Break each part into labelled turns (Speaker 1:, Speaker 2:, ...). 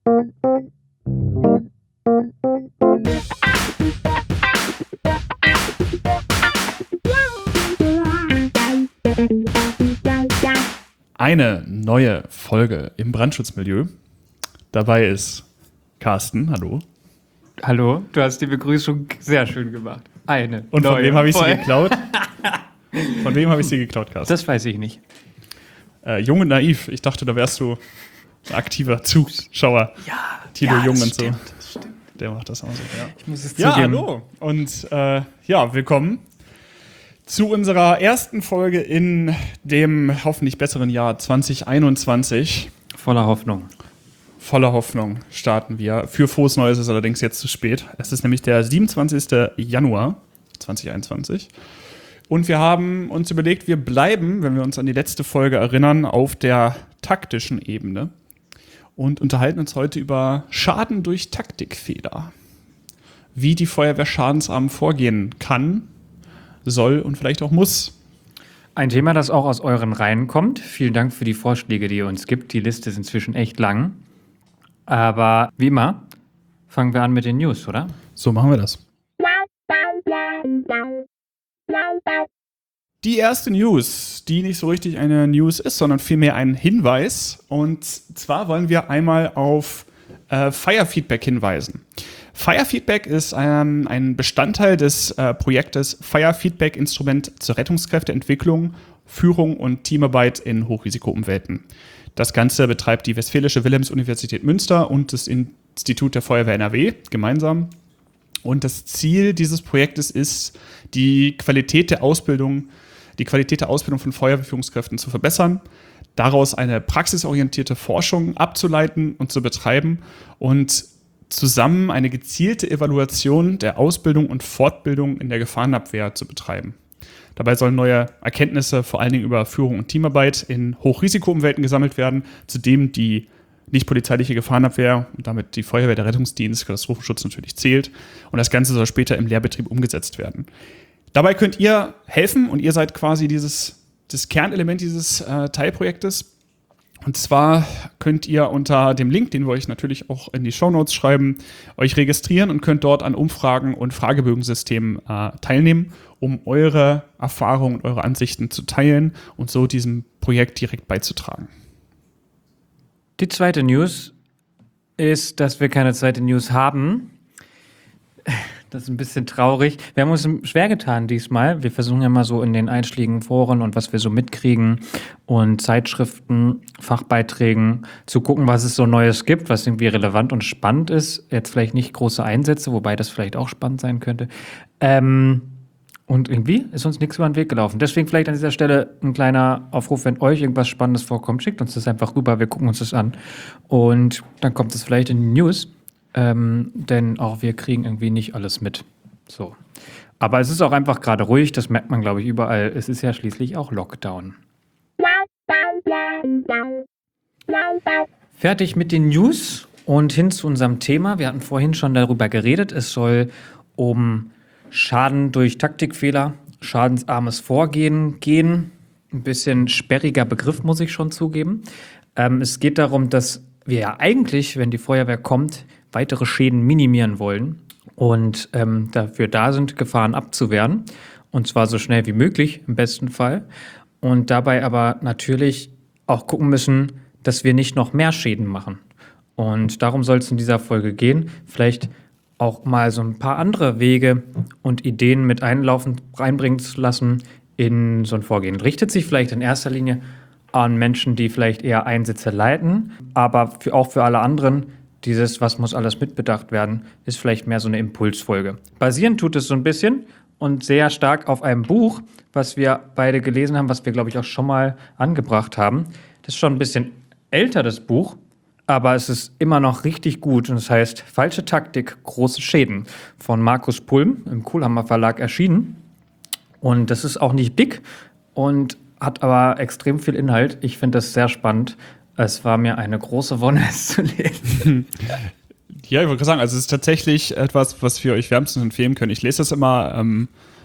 Speaker 1: Eine neue Folge im Brandschutzmilieu. Dabei ist Carsten, hallo.
Speaker 2: Hallo, du hast die Begrüßung sehr schön gemacht.
Speaker 1: Und von wem habe ich sie geklaut? Von wem habe ich sie geklaut, Carsten?
Speaker 2: Das weiß ich nicht.
Speaker 1: Jung und naiv. Ich dachte, da wärst du ein aktiver Zuschauer.
Speaker 2: Ja,
Speaker 1: Tilo Jung und
Speaker 2: stimmt,
Speaker 1: so.
Speaker 2: das stimmt.
Speaker 1: Der macht das auch so, ja.
Speaker 2: Ich muss es
Speaker 1: Ja,
Speaker 2: zugeben.
Speaker 1: hallo. Und willkommen zu unserer ersten Folge in dem hoffentlich besseren Jahr 2021.
Speaker 2: Voller Hoffnung.
Speaker 1: Voller Hoffnung starten wir. Für frohes Neues ist allerdings jetzt zu spät. Es ist nämlich der 27. Januar 2021. Und wir haben uns überlegt, wir bleiben, wenn wir uns an die letzte Folge erinnern, auf der taktischen Ebene und unterhalten uns heute über Schaden durch Taktikfehler. Wie die Feuerwehr schadensarm vorgehen kann, soll und vielleicht auch muss.
Speaker 2: Ein Thema, das auch aus euren Reihen kommt. Vielen Dank für die Vorschläge, die ihr uns gibt. Die Liste ist inzwischen echt lang. Aber wie immer, fangen wir an mit den News, oder?
Speaker 1: So machen wir das. Die erste News, die nicht so richtig eine News ist, sondern vielmehr ein Hinweis. Und zwar wollen wir einmal auf Fire-Feedback hinweisen. Fire-Feedback ist ein Bestandteil des Projektes Fire-Feedback-Instrument zur Rettungskräfteentwicklung, Führung und Teamarbeit in Hochrisikoumwelten. Das Ganze betreibt die Westfälische Wilhelms-Universität Münster und das Institut der Feuerwehr NRW gemeinsam. Und das Ziel dieses Projektes ist, die Qualität der Ausbildung von Feuerwehrführungskräften zu verbessern, daraus eine praxisorientierte Forschung abzuleiten und zu betreiben und zusammen eine gezielte Evaluation der Ausbildung und Fortbildung in der Gefahrenabwehr zu betreiben. Dabei sollen neue Erkenntnisse vor allen Dingen über Führung und Teamarbeit in Hochrisikoumwelten gesammelt werden, zudem die nicht polizeiliche Gefahrenabwehr und damit die Feuerwehr, der Rettungsdienst, Katastrophenschutz natürlich zählt. Und das Ganze soll später im Lehrbetrieb umgesetzt werden. Dabei könnt ihr helfen und ihr seid quasi das Kernelement dieses Teilprojektes. Und zwar könnt ihr unter dem Link, den wir euch natürlich auch in die Shownotes schreiben, euch registrieren und könnt dort an Umfragen und Fragebögensystemen teilnehmen, um eure Erfahrungen und eure Ansichten zu teilen und so diesem Projekt direkt beizutragen.
Speaker 2: Die zweite News ist, dass wir keine zweite News haben. Das ist ein bisschen traurig. Wir haben uns schwer getan diesmal. Wir versuchen ja mal so in den einschlägigen Foren und was wir so mitkriegen und Zeitschriften, Fachbeiträgen zu gucken, was es so Neues gibt, was irgendwie relevant und spannend ist. Jetzt vielleicht nicht große Einsätze, wobei das vielleicht auch spannend sein könnte. Und irgendwie ist uns nichts über den Weg gelaufen. Deswegen vielleicht an dieser Stelle ein kleiner Aufruf, wenn euch irgendwas Spannendes vorkommt, schickt uns das einfach rüber, wir gucken uns das an. Und dann kommt es vielleicht in die News. Denn auch wir kriegen irgendwie nicht alles mit. So. Aber es ist auch einfach gerade ruhig, das merkt man, glaube ich, überall. Es ist ja schließlich auch Lockdown. Fertig mit den News und hin zu unserem Thema. Wir hatten vorhin schon darüber geredet. Es soll um Schaden durch Taktikfehler, schadensarmes Vorgehen gehen. Ein bisschen sperriger Begriff, muss ich schon zugeben. Es geht darum, dass wir ja eigentlich, wenn die Feuerwehr kommt, weitere Schäden minimieren wollen und dafür da sind, Gefahren abzuwehren. Und zwar so schnell wie möglich, im besten Fall. Und dabei aber natürlich auch gucken müssen, dass wir nicht noch mehr Schäden machen. Und darum soll es in dieser Folge gehen. Vielleicht auch mal so ein paar andere Wege und Ideen mit einbringen zu lassen in so ein Vorgehen. Richtet sich vielleicht in erster Linie an Menschen, die vielleicht eher Einsätze leiten, aber auch für alle anderen, dieses, was muss alles mitbedacht werden, ist vielleicht mehr so eine Impulsfolge. Basierend tut es so ein bisschen und sehr stark auf einem Buch, was wir beide gelesen haben, was wir, glaube ich, auch schon mal angebracht haben. Das ist schon ein bisschen älter, das Buch, aber es ist immer noch richtig gut und es heißt Falsche Taktik, große Schäden von Markus Pulm im Kuhlhammer Verlag erschienen. Und das ist auch nicht dick und hat aber extrem viel Inhalt. Ich finde das sehr spannend. Es war mir eine große Wonne, es zu lesen.
Speaker 1: Ja, ich wollte gerade sagen, also es ist tatsächlich etwas, was wir euch wärmstens empfehlen können. Ich lese das immer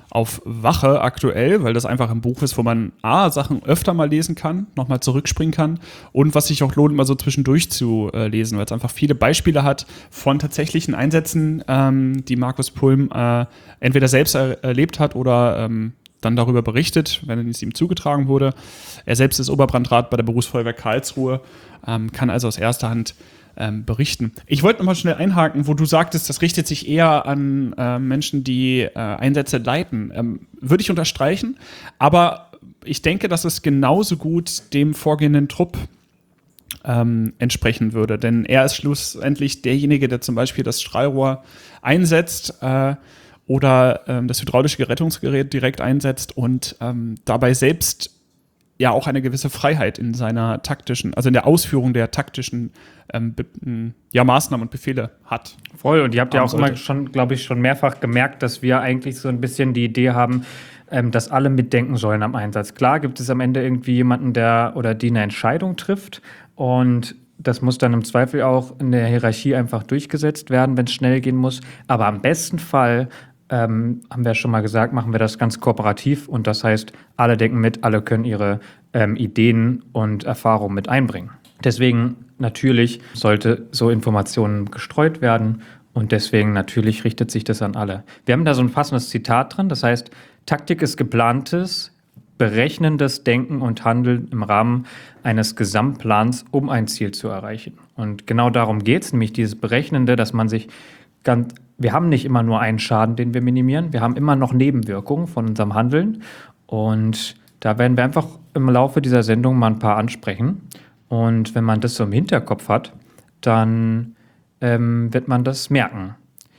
Speaker 1: auf Wache aktuell, weil das einfach ein Buch ist, wo man Sachen öfter mal lesen kann, nochmal zurückspringen kann und was sich auch lohnt, mal so zwischendurch zu lesen, weil es einfach viele Beispiele hat von tatsächlichen Einsätzen, die Markus Pulm entweder selbst erlebt hat oder dann darüber berichtet, wenn es ihm zugetragen wurde. Er selbst ist Oberbrandrat bei der Berufsfeuerwehr Karlsruhe, kann also aus erster Hand berichten. Ich wollte nochmal schnell einhaken, wo du sagtest, das richtet sich eher an Menschen, die Einsätze leiten. Würde ich unterstreichen, aber ich denke, dass es genauso gut dem vorgehenden Trupp entsprechen würde, denn er ist schlussendlich derjenige, der zum Beispiel das Strahlrohr einsetzt oder das hydraulische Rettungsgerät direkt einsetzt und dabei selbst ja auch eine gewisse Freiheit in seiner taktischen, also in der Ausführung der taktischen Maßnahmen und Befehle hat.
Speaker 2: Voll, und ihr habt ja auch immer schon, glaube ich, schon mehrfach gemerkt, dass wir eigentlich so ein bisschen die Idee haben, dass alle mitdenken sollen am Einsatz. Klar gibt es am Ende irgendwie jemanden, der oder die eine Entscheidung trifft und das muss dann im Zweifel auch in der Hierarchie einfach durchgesetzt werden, wenn es schnell gehen muss. Aber am besten Fall haben wir schon mal gesagt, machen wir das ganz kooperativ und das heißt, alle denken mit, alle können ihre Ideen und Erfahrungen mit einbringen. Deswegen natürlich sollte so Informationen gestreut werden und deswegen natürlich richtet sich das an alle. Wir haben da so ein passendes Zitat drin, das heißt, Taktik ist geplantes, berechnendes Denken und Handeln im Rahmen eines Gesamtplans, um ein Ziel zu erreichen. Und genau darum geht es, nämlich dieses Berechnende, dass man sich wir haben nicht immer nur einen Schaden, den wir minimieren, wir haben immer noch Nebenwirkungen von unserem Handeln und da werden wir einfach im Laufe dieser Sendung mal ein paar ansprechen und wenn man das so im Hinterkopf hat, dann wird man das merken.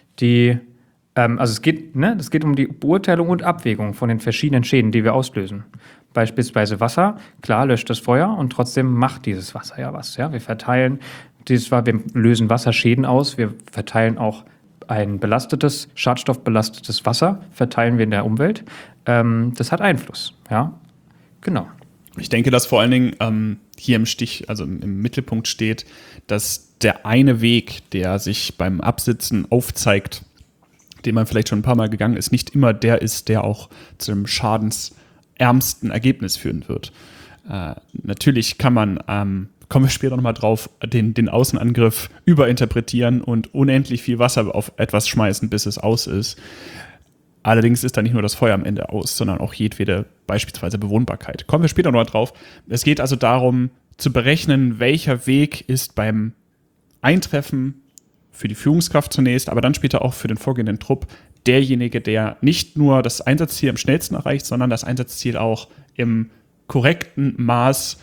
Speaker 2: Es geht um die Beurteilung und Abwägung von den verschiedenen Schäden, die wir auslösen. Beispielsweise Wasser, klar löscht das Feuer und trotzdem macht dieses Wasser ja was. Ja? Wir lösen Wasserschäden aus, wir verteilen auch ein belastetes, schadstoffbelastetes Wasser, verteilen wir in der Umwelt. Das hat Einfluss, ja, genau.
Speaker 1: Ich denke, dass vor allen Dingen hier im Mittelpunkt steht, dass der eine Weg, der sich beim Absitzen aufzeigt, den man vielleicht schon ein paar Mal gegangen ist, nicht immer der ist, der auch zum schadensärmsten Ergebnis führen wird. Natürlich kann man, kommen wir später nochmal drauf, den Außenangriff überinterpretieren und unendlich viel Wasser auf etwas schmeißen, bis es aus ist. Allerdings ist da nicht nur das Feuer am Ende aus, sondern auch jedwede beispielsweise Bewohnbarkeit. Kommen wir später noch drauf. Es geht also darum, zu berechnen, welcher Weg ist beim Eintreffen für die Führungskraft zunächst, aber dann später auch für den vorgehenden Trupp derjenige, der nicht nur das Einsatzziel am schnellsten erreicht, sondern das Einsatzziel auch im korrekten Maß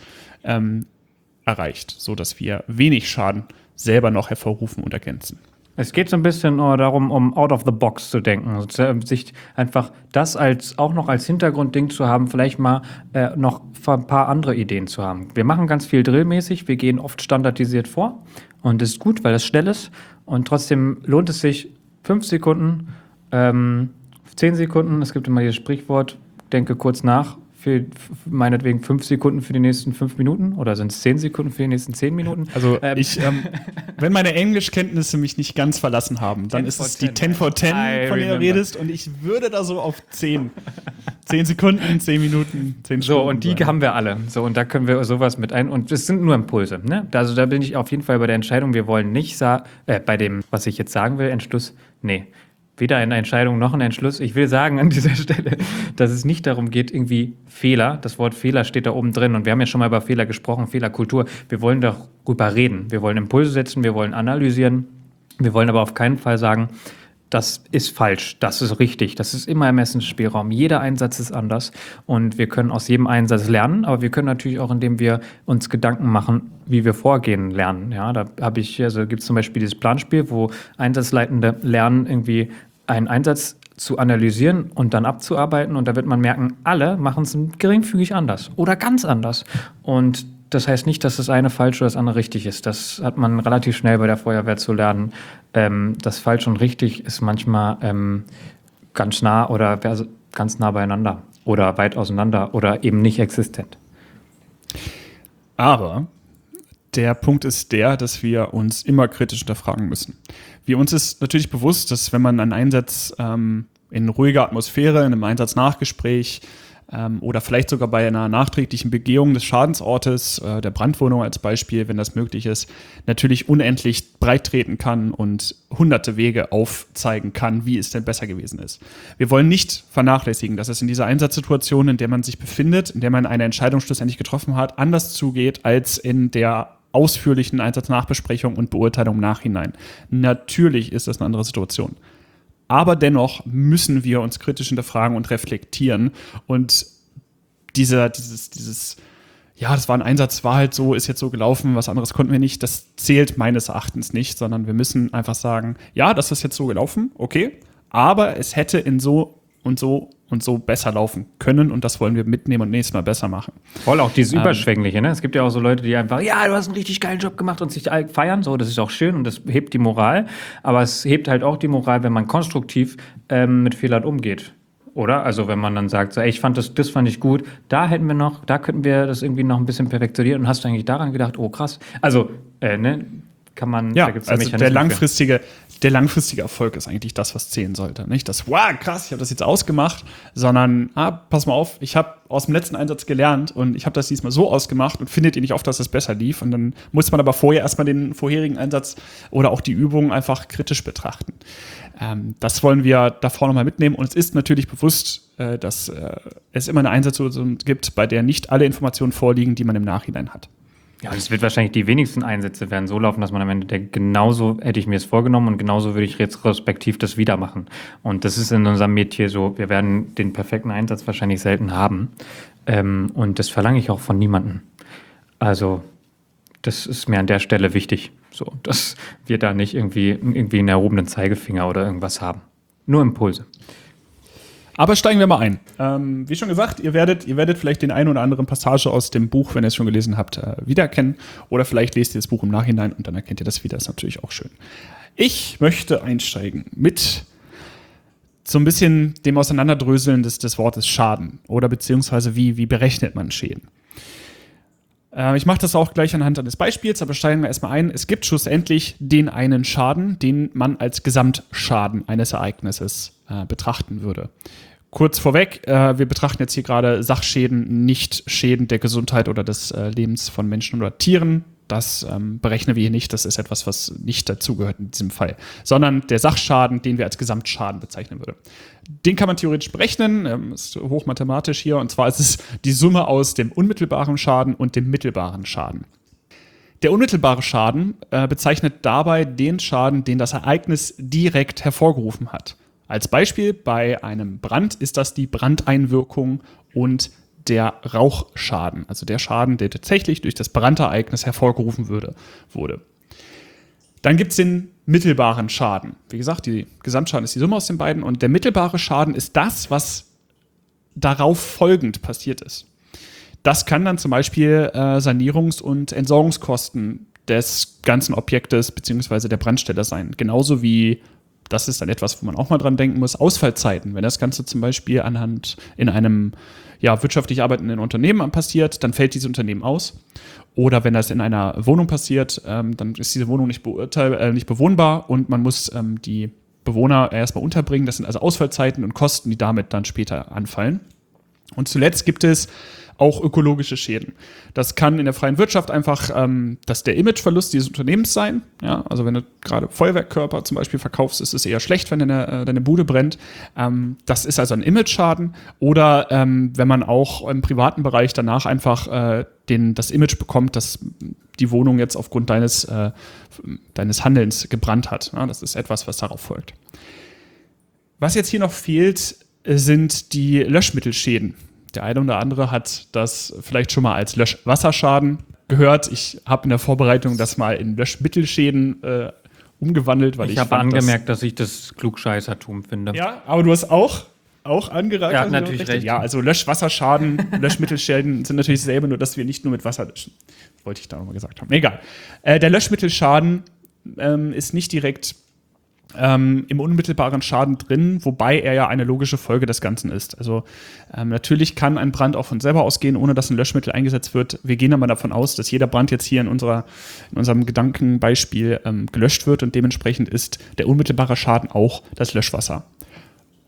Speaker 1: erreicht, sodass wir wenig Schaden selber noch hervorrufen und ergänzen.
Speaker 2: Es geht so ein bisschen darum, um out of the box zu denken, sich einfach das auch noch als Hintergrundding zu haben, vielleicht mal noch ein paar andere Ideen zu haben. Wir machen ganz viel drillmäßig, wir gehen oft standardisiert vor und das ist gut, weil das schnell ist und trotzdem lohnt es sich 5 Sekunden, 10 Sekunden, es gibt immer dieses Sprichwort, denke kurz nach, für meinetwegen 5 Sekunden für die nächsten 5 Minuten oder sind es 10 Sekunden für die nächsten 10 Minuten?
Speaker 1: Also wenn meine Englischkenntnisse mich nicht ganz verlassen haben, dann ist es die 10 for 10, von der du redest und ich würde da so auf 10 Sekunden, 10 Minuten, 10 Stunden.
Speaker 2: So, und die haben wir alle. So, und da können wir sowas mit ein. Und es sind nur Impulse. Ne? Also da bin ich auf jeden Fall bei der Entscheidung, wir wollen nicht bei dem, was ich jetzt sagen will, Entschluss, nee. Weder eine Entscheidung noch ein Entschluss. Ich will sagen an dieser Stelle, dass es nicht darum geht, irgendwie Fehler, das Wort Fehler steht da oben drin und wir haben ja schon mal über Fehler gesprochen, Fehlerkultur. Wir wollen darüber reden, wir wollen Impulse setzen, wir wollen analysieren, wir wollen aber auf keinen Fall sagen, das ist falsch, das ist richtig, das ist immer Ermessensspielraum. Jeder Einsatz ist anders und wir können aus jedem Einsatz lernen, aber wir können natürlich auch, indem wir uns Gedanken machen, wie wir vorgehen, lernen. Ja, da gibt es zum Beispiel dieses Planspiel, wo Einsatzleitende lernen, irgendwie einen Einsatz zu analysieren und dann abzuarbeiten. Und da wird man merken, alle machen es geringfügig anders oder ganz anders. Und das heißt nicht, dass das eine falsch oder das andere richtig ist. Das hat man relativ schnell bei der Feuerwehr zu lernen. Das falsch und richtig ist manchmal ganz nah oder ganz nah beieinander oder weit auseinander oder eben nicht existent.
Speaker 1: Aber der Punkt ist der, dass wir uns immer kritisch hinterfragen müssen. Uns ist natürlich bewusst, dass wenn man einen Einsatz in ruhiger Atmosphäre, in einem Einsatznachgespräch oder vielleicht sogar bei einer nachträglichen Begehung des Schadensortes, der Brandwohnung als Beispiel, wenn das möglich ist, natürlich unendlich breit treten kann und hunderte Wege aufzeigen kann, wie es denn besser gewesen ist. Wir wollen nicht vernachlässigen, dass es in dieser Einsatzsituation, in der man sich befindet, in der man eine Entscheidung schlussendlich getroffen hat, anders zugeht als in der ausführlichen Einsatznachbesprechung und Beurteilung im Nachhinein. Natürlich ist das eine andere Situation. Aber dennoch müssen wir uns kritisch hinterfragen und reflektieren. Und dieses, ja, das war ein Einsatz, war halt so, ist jetzt so gelaufen, was anderes konnten wir nicht, das zählt meines Erachtens nicht, sondern wir müssen einfach sagen, ja, das ist jetzt so gelaufen, okay, aber es hätte in so und so und so besser laufen können und das wollen wir mitnehmen und nächstes Mal besser machen.
Speaker 2: Voll auch dieses Überschwängliche, ne? Es gibt ja auch so Leute, die einfach, ja, du hast einen richtig geilen Job gemacht und sich feiern, so, das ist auch schön und das hebt die Moral, aber es hebt halt auch die Moral, wenn man konstruktiv mit Fehlern umgeht. Oder? Also wenn man dann sagt, so, ey, ich fand das fand ich gut, da könnten wir das irgendwie noch ein bisschen perfektionieren und hast du eigentlich daran gedacht, oh krass. Also, ne, kann man,
Speaker 1: ja,
Speaker 2: da gibt's
Speaker 1: also der langfristige Erfolg ist eigentlich das, was zählen sollte. Nicht das, wow, krass, ich habe das jetzt ausgemacht, sondern, pass mal auf, ich habe aus dem letzten Einsatz gelernt und ich habe das diesmal so ausgemacht und findet ihr nicht oft, dass es besser lief. Und dann muss man aber vorher erstmal den vorherigen Einsatz oder auch die Übung einfach kritisch betrachten. Das wollen wir davor nochmal mitnehmen. Und es ist natürlich bewusst, dass es immer eine Einsatzsituation gibt, bei der nicht alle Informationen vorliegen, die man im Nachhinein hat.
Speaker 2: Ja, es wird wahrscheinlich die wenigsten Einsätze werden so laufen, dass man am Ende denkt, genauso hätte ich mir es vorgenommen und genauso würde ich retrospektiv das wieder machen. Und das ist in unserem Metier so, wir werden den perfekten Einsatz wahrscheinlich selten haben. Und das verlange ich auch von niemandem. Also das ist mir an der Stelle wichtig, so, dass wir da nicht irgendwie einen erhobenen Zeigefinger oder irgendwas haben. Nur Impulse.
Speaker 1: Aber steigen wir mal ein. Wie schon gesagt, ihr werdet vielleicht den einen oder anderen Passage aus dem Buch, wenn ihr es schon gelesen habt, wiedererkennen. Oder vielleicht lest ihr das Buch im Nachhinein und dann erkennt ihr das wieder. Das ist natürlich auch schön. Ich möchte einsteigen mit so ein bisschen dem Auseinanderdröseln des Wortes Schaden. Oder beziehungsweise wie berechnet man Schäden. Ich mache das auch gleich anhand eines Beispiels, aber steigen wir erstmal ein. Es gibt schlussendlich den einen Schaden, den man als Gesamtschaden eines Ereignisses betrachten würde. Kurz vorweg, wir betrachten jetzt hier gerade Sachschäden, nicht Schäden der Gesundheit oder des Lebens von Menschen oder Tieren. Das berechnen wir hier nicht, das ist etwas, was nicht dazugehört in diesem Fall. Sondern der Sachschaden, den wir als Gesamtschaden bezeichnen würden. Den kann man theoretisch berechnen, ist hochmathematisch hier, und zwar ist es die Summe aus dem unmittelbaren Schaden und dem mittelbaren Schaden. Der unmittelbare Schaden bezeichnet dabei den Schaden, den das Ereignis direkt hervorgerufen hat. Als Beispiel bei einem Brand ist das die Brandeinwirkung und der Rauchschaden, also der Schaden, der tatsächlich durch das Brandereignis hervorgerufen wurde. Dann gibt es den mittelbaren Schaden. Wie gesagt, die Gesamtschaden ist die Summe aus den beiden und der mittelbare Schaden ist das, was darauf folgend passiert ist. Das kann dann zum Beispiel Sanierungs- und Entsorgungskosten des ganzen Objektes bzw. der Brandstelle sein. Genauso wie, das ist dann etwas, wo man auch mal dran denken muss, Ausfallzeiten. Wenn das Ganze zum Beispiel in einem wirtschaftlich arbeitenden Unternehmen passiert, dann fällt dieses Unternehmen aus. Oder wenn das in einer Wohnung passiert, dann ist diese Wohnung nicht bewohnbar und man muss die Bewohner erstmal unterbringen. Das sind also Ausfallzeiten und Kosten, die damit dann später anfallen. Und zuletzt gibt es auch ökologische Schäden. Das kann in der freien Wirtschaft einfach der Imageverlust dieses Unternehmens sein. Ja, also wenn du gerade Feuerwerkkörper zum Beispiel verkaufst, ist es eher schlecht, wenn deine Bude brennt. Das ist also ein Image-Schaden. Oder wenn man auch im privaten Bereich danach einfach das Image bekommt, dass die Wohnung jetzt aufgrund deines Handelns gebrannt hat. Ja, das ist etwas, was darauf folgt. Was jetzt hier noch fehlt, sind die Löschmittelschäden. Der eine oder andere hat das vielleicht schon mal als Löschwasserschaden gehört. Ich habe in der Vorbereitung das mal in Löschmittelschäden umgewandelt, weil ich
Speaker 2: habe angemerkt, dass ich das Klugscheißertum finde.
Speaker 1: Ja, aber du hast auch angeragt.
Speaker 2: Ja, natürlich recht.
Speaker 1: Ja, also Löschwasserschaden, Löschmittelschäden sind natürlich dasselbe, nur dass wir nicht nur mit Wasser löschen. Das wollte ich da nochmal gesagt haben. Egal. Der Löschmittelschaden ist nicht direkt im unmittelbaren Schaden drin, wobei er ja eine logische Folge des Ganzen ist. Also natürlich kann ein Brand auch von selber ausgehen, ohne dass ein Löschmittel eingesetzt wird. Wir gehen aber davon aus, dass jeder Brand jetzt hier in unserem Gedankenbeispiel gelöscht wird und dementsprechend ist der unmittelbare Schaden auch das Löschwasser.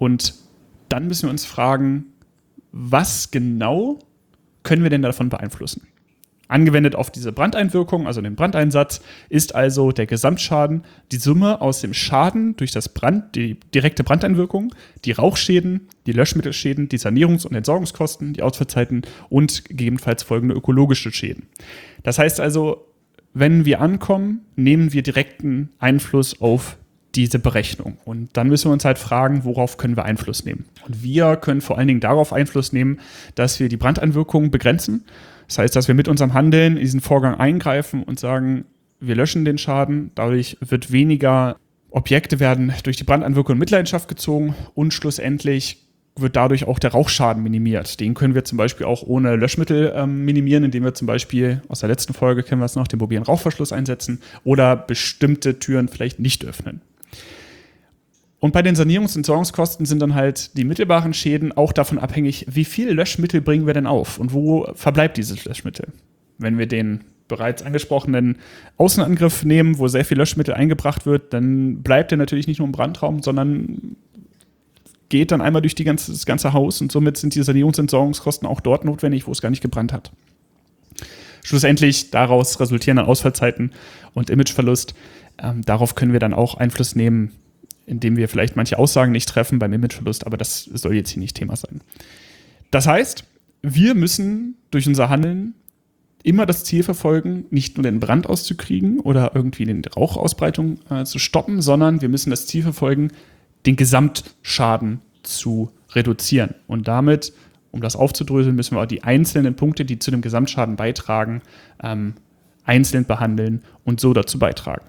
Speaker 1: Und dann müssen wir uns fragen, was genau können wir denn davon beeinflussen? Angewendet auf diese Brandeinwirkung, also den Brandeinsatz, ist also der Gesamtschaden die Summe aus dem Schaden durch das Brand, die direkte Brandeinwirkung, die Rauchschäden, die Löschmittelschäden, die Sanierungs- und Entsorgungskosten, die Ausfallzeiten und gegebenenfalls folgende ökologische Schäden. Das heißt also, wenn wir ankommen, nehmen wir direkten Einfluss auf diese Berechnung. Und dann müssen wir uns halt fragen, worauf können wir Einfluss nehmen? Und wir können vor allen Dingen darauf Einfluss nehmen, dass wir die Brandeinwirkung begrenzen. Das heißt, dass wir mit unserem Handeln in diesen Vorgang eingreifen und sagen, wir löschen den Schaden. Dadurch wird weniger Objekte werden durch die Brandeinwirkung in Mitleidenschaft gezogen und schlussendlich wird dadurch auch der Rauchschaden minimiert. Den können wir zum Beispiel auch ohne Löschmittel minimieren, indem wir zum Beispiel, aus der letzten Folge kennen wir es noch, den mobilen Rauchverschluss einsetzen oder bestimmte Türen vielleicht nicht öffnen. Und bei den Sanierungs- und Entsorgungskosten sind dann halt die mittelbaren Schäden auch davon abhängig, wie viel Löschmittel bringen wir denn auf und wo verbleibt dieses Löschmittel. Wenn wir den bereits angesprochenen Außenangriff nehmen, wo sehr viel Löschmittel eingebracht wird, dann bleibt er natürlich nicht nur im Brandraum, sondern geht dann einmal durch das ganze Haus und somit sind die Sanierungs- und Entsorgungskosten auch dort notwendig, wo es gar nicht gebrannt hat. Schlussendlich daraus resultieren dann Ausfallzeiten und Imageverlust. Darauf können wir dann auch Einfluss nehmen, indem wir vielleicht manche Aussagen nicht treffen beim Imageverlust, aber das soll jetzt hier nicht Thema sein. Das heißt, wir müssen durch unser Handeln immer das Ziel verfolgen, nicht nur den Brand auszukriegen oder irgendwie die Rauchausbreitung zu stoppen, sondern wir müssen das Ziel verfolgen, den Gesamtschaden zu reduzieren. Und damit, um das aufzudröseln, müssen wir auch die einzelnen Punkte, die zu dem Gesamtschaden beitragen, einzeln behandeln und so dazu beitragen.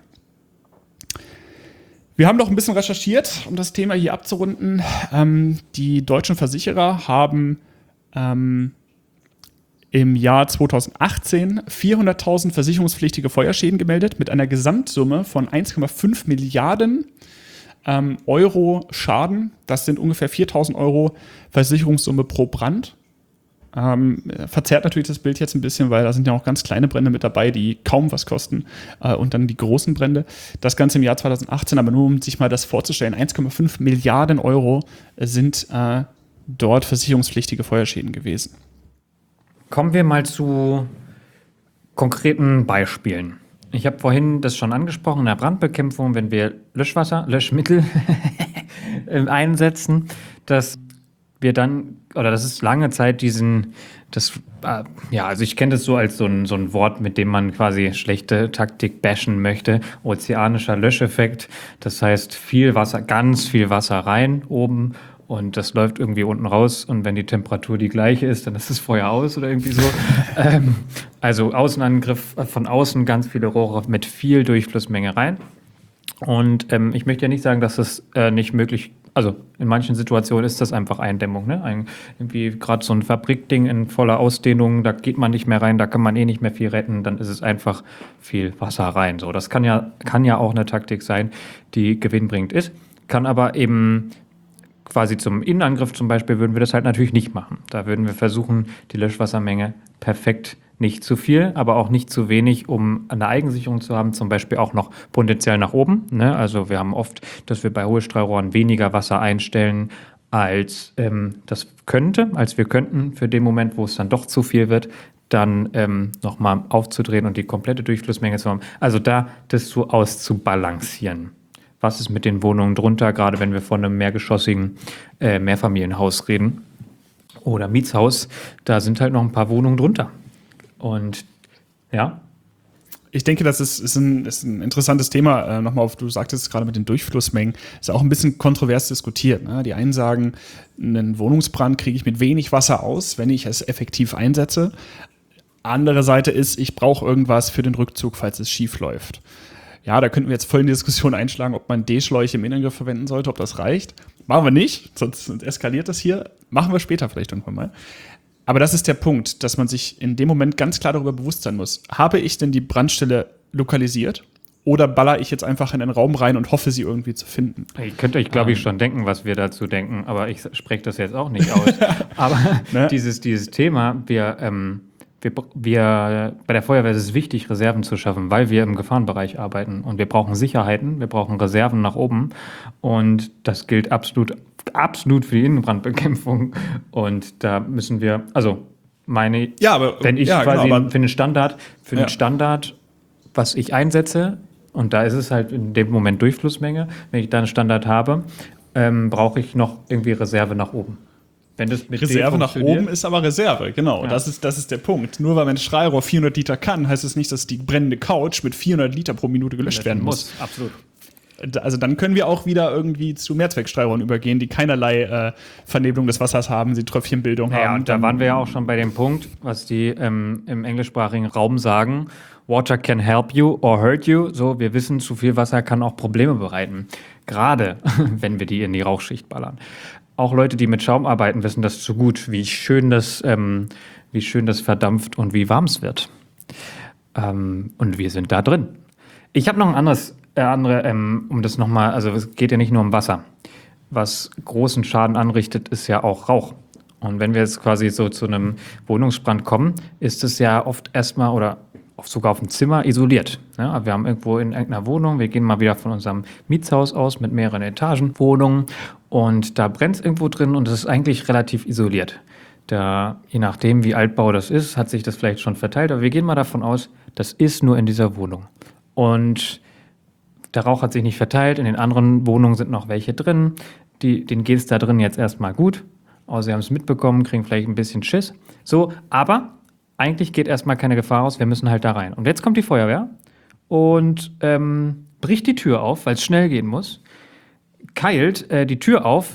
Speaker 1: Wir haben noch ein bisschen recherchiert, um das Thema hier abzurunden. Die deutschen Versicherer haben im Jahr 2018 400.000 versicherungspflichtige Feuerschäden gemeldet mit einer Gesamtsumme von 1,5 Milliarden Euro Schaden. Das sind ungefähr 4.000 Euro Versicherungssumme pro Brand. Verzerrt natürlich das Bild jetzt ein bisschen, weil da sind ja auch ganz kleine Brände mit dabei, die kaum was kosten und dann die großen Brände. Das Ganze im Jahr 2018, aber nur um sich mal das vorzustellen, 1,5 Milliarden Euro sind dort versicherungspflichtige Feuerschäden gewesen.
Speaker 2: Kommen wir mal zu konkreten Beispielen. Ich habe vorhin das schon angesprochen, in der Brandbekämpfung, wenn wir Löschmittel einsetzen, dass wir dann, oder das ist lange Zeit also ich kenne das so als so ein Wort, mit dem man quasi schlechte Taktik bashen möchte, ozeanischer Löscheffekt. Das heißt, viel Wasser, ganz viel Wasser rein oben und das läuft irgendwie unten raus und wenn die Temperatur die gleiche ist, dann ist das Feuer aus oder irgendwie so. Also Außenangriff von außen, ganz viele Rohre mit viel Durchflussmenge rein. Und ich möchte ja nicht sagen, dass das nicht möglich, also in manchen Situationen ist das einfach Eindämmung, ne? Irgendwie gerade so ein Fabrikding in voller Ausdehnung, da geht man nicht mehr rein, da kann man eh nicht mehr viel retten, dann ist es einfach viel Wasser rein. So, das kann ja auch eine Taktik sein, die gewinnbringend ist, kann aber eben quasi zum Innenangriff zum Beispiel würden wir das halt natürlich nicht machen. Da würden wir versuchen, die Löschwassermenge perfekt, nicht zu viel, aber auch nicht zu wenig, um eine Eigensicherung zu haben, zum Beispiel auch noch potenziell nach oben. Ne? Also wir haben oft, dass wir bei Hohlstrahlrohren weniger Wasser einstellen, als wir könnten für den Moment, wo es dann doch zu viel wird, dann nochmal aufzudrehen und die komplette Durchflussmenge zu haben. Also da das so auszubalancieren. Was ist mit den Wohnungen drunter, gerade wenn wir von einem mehrgeschossigen Mehrfamilienhaus reden oder Mietshaus, da sind halt noch ein paar Wohnungen drunter. Und ja.
Speaker 1: Ich denke, das ist ein interessantes Thema. Nochmal du sagtest es gerade mit den Durchflussmengen, ist auch ein bisschen kontrovers diskutiert. Ne? Die einen sagen, einen Wohnungsbrand kriege ich mit wenig Wasser aus, wenn ich es effektiv einsetze. Andere Seite ist, ich brauche irgendwas für den Rückzug, falls es schief läuft. Ja, da könnten wir jetzt voll in die Diskussion einschlagen, ob man D-Schläuche im Innenangriff verwenden sollte, ob das reicht. Machen wir nicht, sonst eskaliert das hier. Machen wir später vielleicht irgendwann mal. Aber das ist der Punkt, dass man sich in dem Moment ganz klar darüber bewusst sein muss. Habe ich denn die Brandstelle lokalisiert oder baller ich jetzt einfach in den Raum rein und hoffe, sie irgendwie zu finden?
Speaker 2: Ihr könnt euch, glaube ich, schon denken, was wir dazu denken, aber ich spreche das jetzt auch nicht aus. Aber ne? dieses Thema, bei der Feuerwehr ist es wichtig, Reserven zu schaffen, weil wir im Gefahrenbereich arbeiten und wir brauchen Sicherheiten, wir brauchen Reserven nach oben und das gilt absolut absolut für die Innenbrandbekämpfung. Und da müssen wir, also für den Standard, was ich einsetze, und da ist es halt in dem Moment Durchflussmenge, wenn ich da einen Standard habe, brauche ich noch irgendwie Reserve nach oben. Wenn das mit
Speaker 1: Reserve nach oben ist aber Reserve, genau. Ja. Das ist der Punkt. Nur weil mein Strahlrohr 400 Liter kann, heißt es nicht, dass die brennende Couch mit 400 Liter pro Minute gelöscht werden muss.
Speaker 2: Absolut.
Speaker 1: Also dann können wir auch wieder irgendwie zu Mehrzweckstrahlrohren übergehen, die keinerlei Vernebelung des Wassers haben, sie Tröpfchenbildung haben.
Speaker 2: Ja, und da waren wir ja auch schon bei dem Punkt, was die im englischsprachigen Raum sagen, Water can help you or hurt you. So, wir wissen, zu viel Wasser kann auch Probleme bereiten. Gerade, wenn wir die in die Rauchschicht ballern. Auch Leute, die mit Schaum arbeiten, wissen das zu gut, wie schön das verdampft und wie warm es wird. Und wir sind da drin. Ich habe noch ein anderes, um das nochmal, also es geht ja nicht nur um Wasser. Was großen Schaden anrichtet, ist ja auch Rauch. Und wenn wir jetzt quasi so zu einem Wohnungsbrand kommen, ist es ja oft erstmal oder sogar auf dem Zimmer isoliert. Ja, wir haben irgendwo in irgendeiner Wohnung, wir gehen mal wieder von unserem Mietshaus aus mit mehreren Etagen Wohnungen und da brennt es irgendwo drin und es ist eigentlich relativ isoliert. Da, je nachdem, wie Altbau das ist, hat sich das vielleicht schon verteilt, aber wir gehen mal davon aus, das ist nur in dieser Wohnung. Und der Rauch hat sich nicht verteilt, in den anderen Wohnungen sind noch welche drin, denen geht es da drin jetzt erstmal gut, außer sie haben es mitbekommen, kriegen vielleicht ein bisschen Schiss. So, aber eigentlich geht erstmal keine Gefahr aus, wir müssen halt da rein. Und jetzt kommt die Feuerwehr und bricht die Tür auf, weil es schnell gehen muss, keilt die Tür auf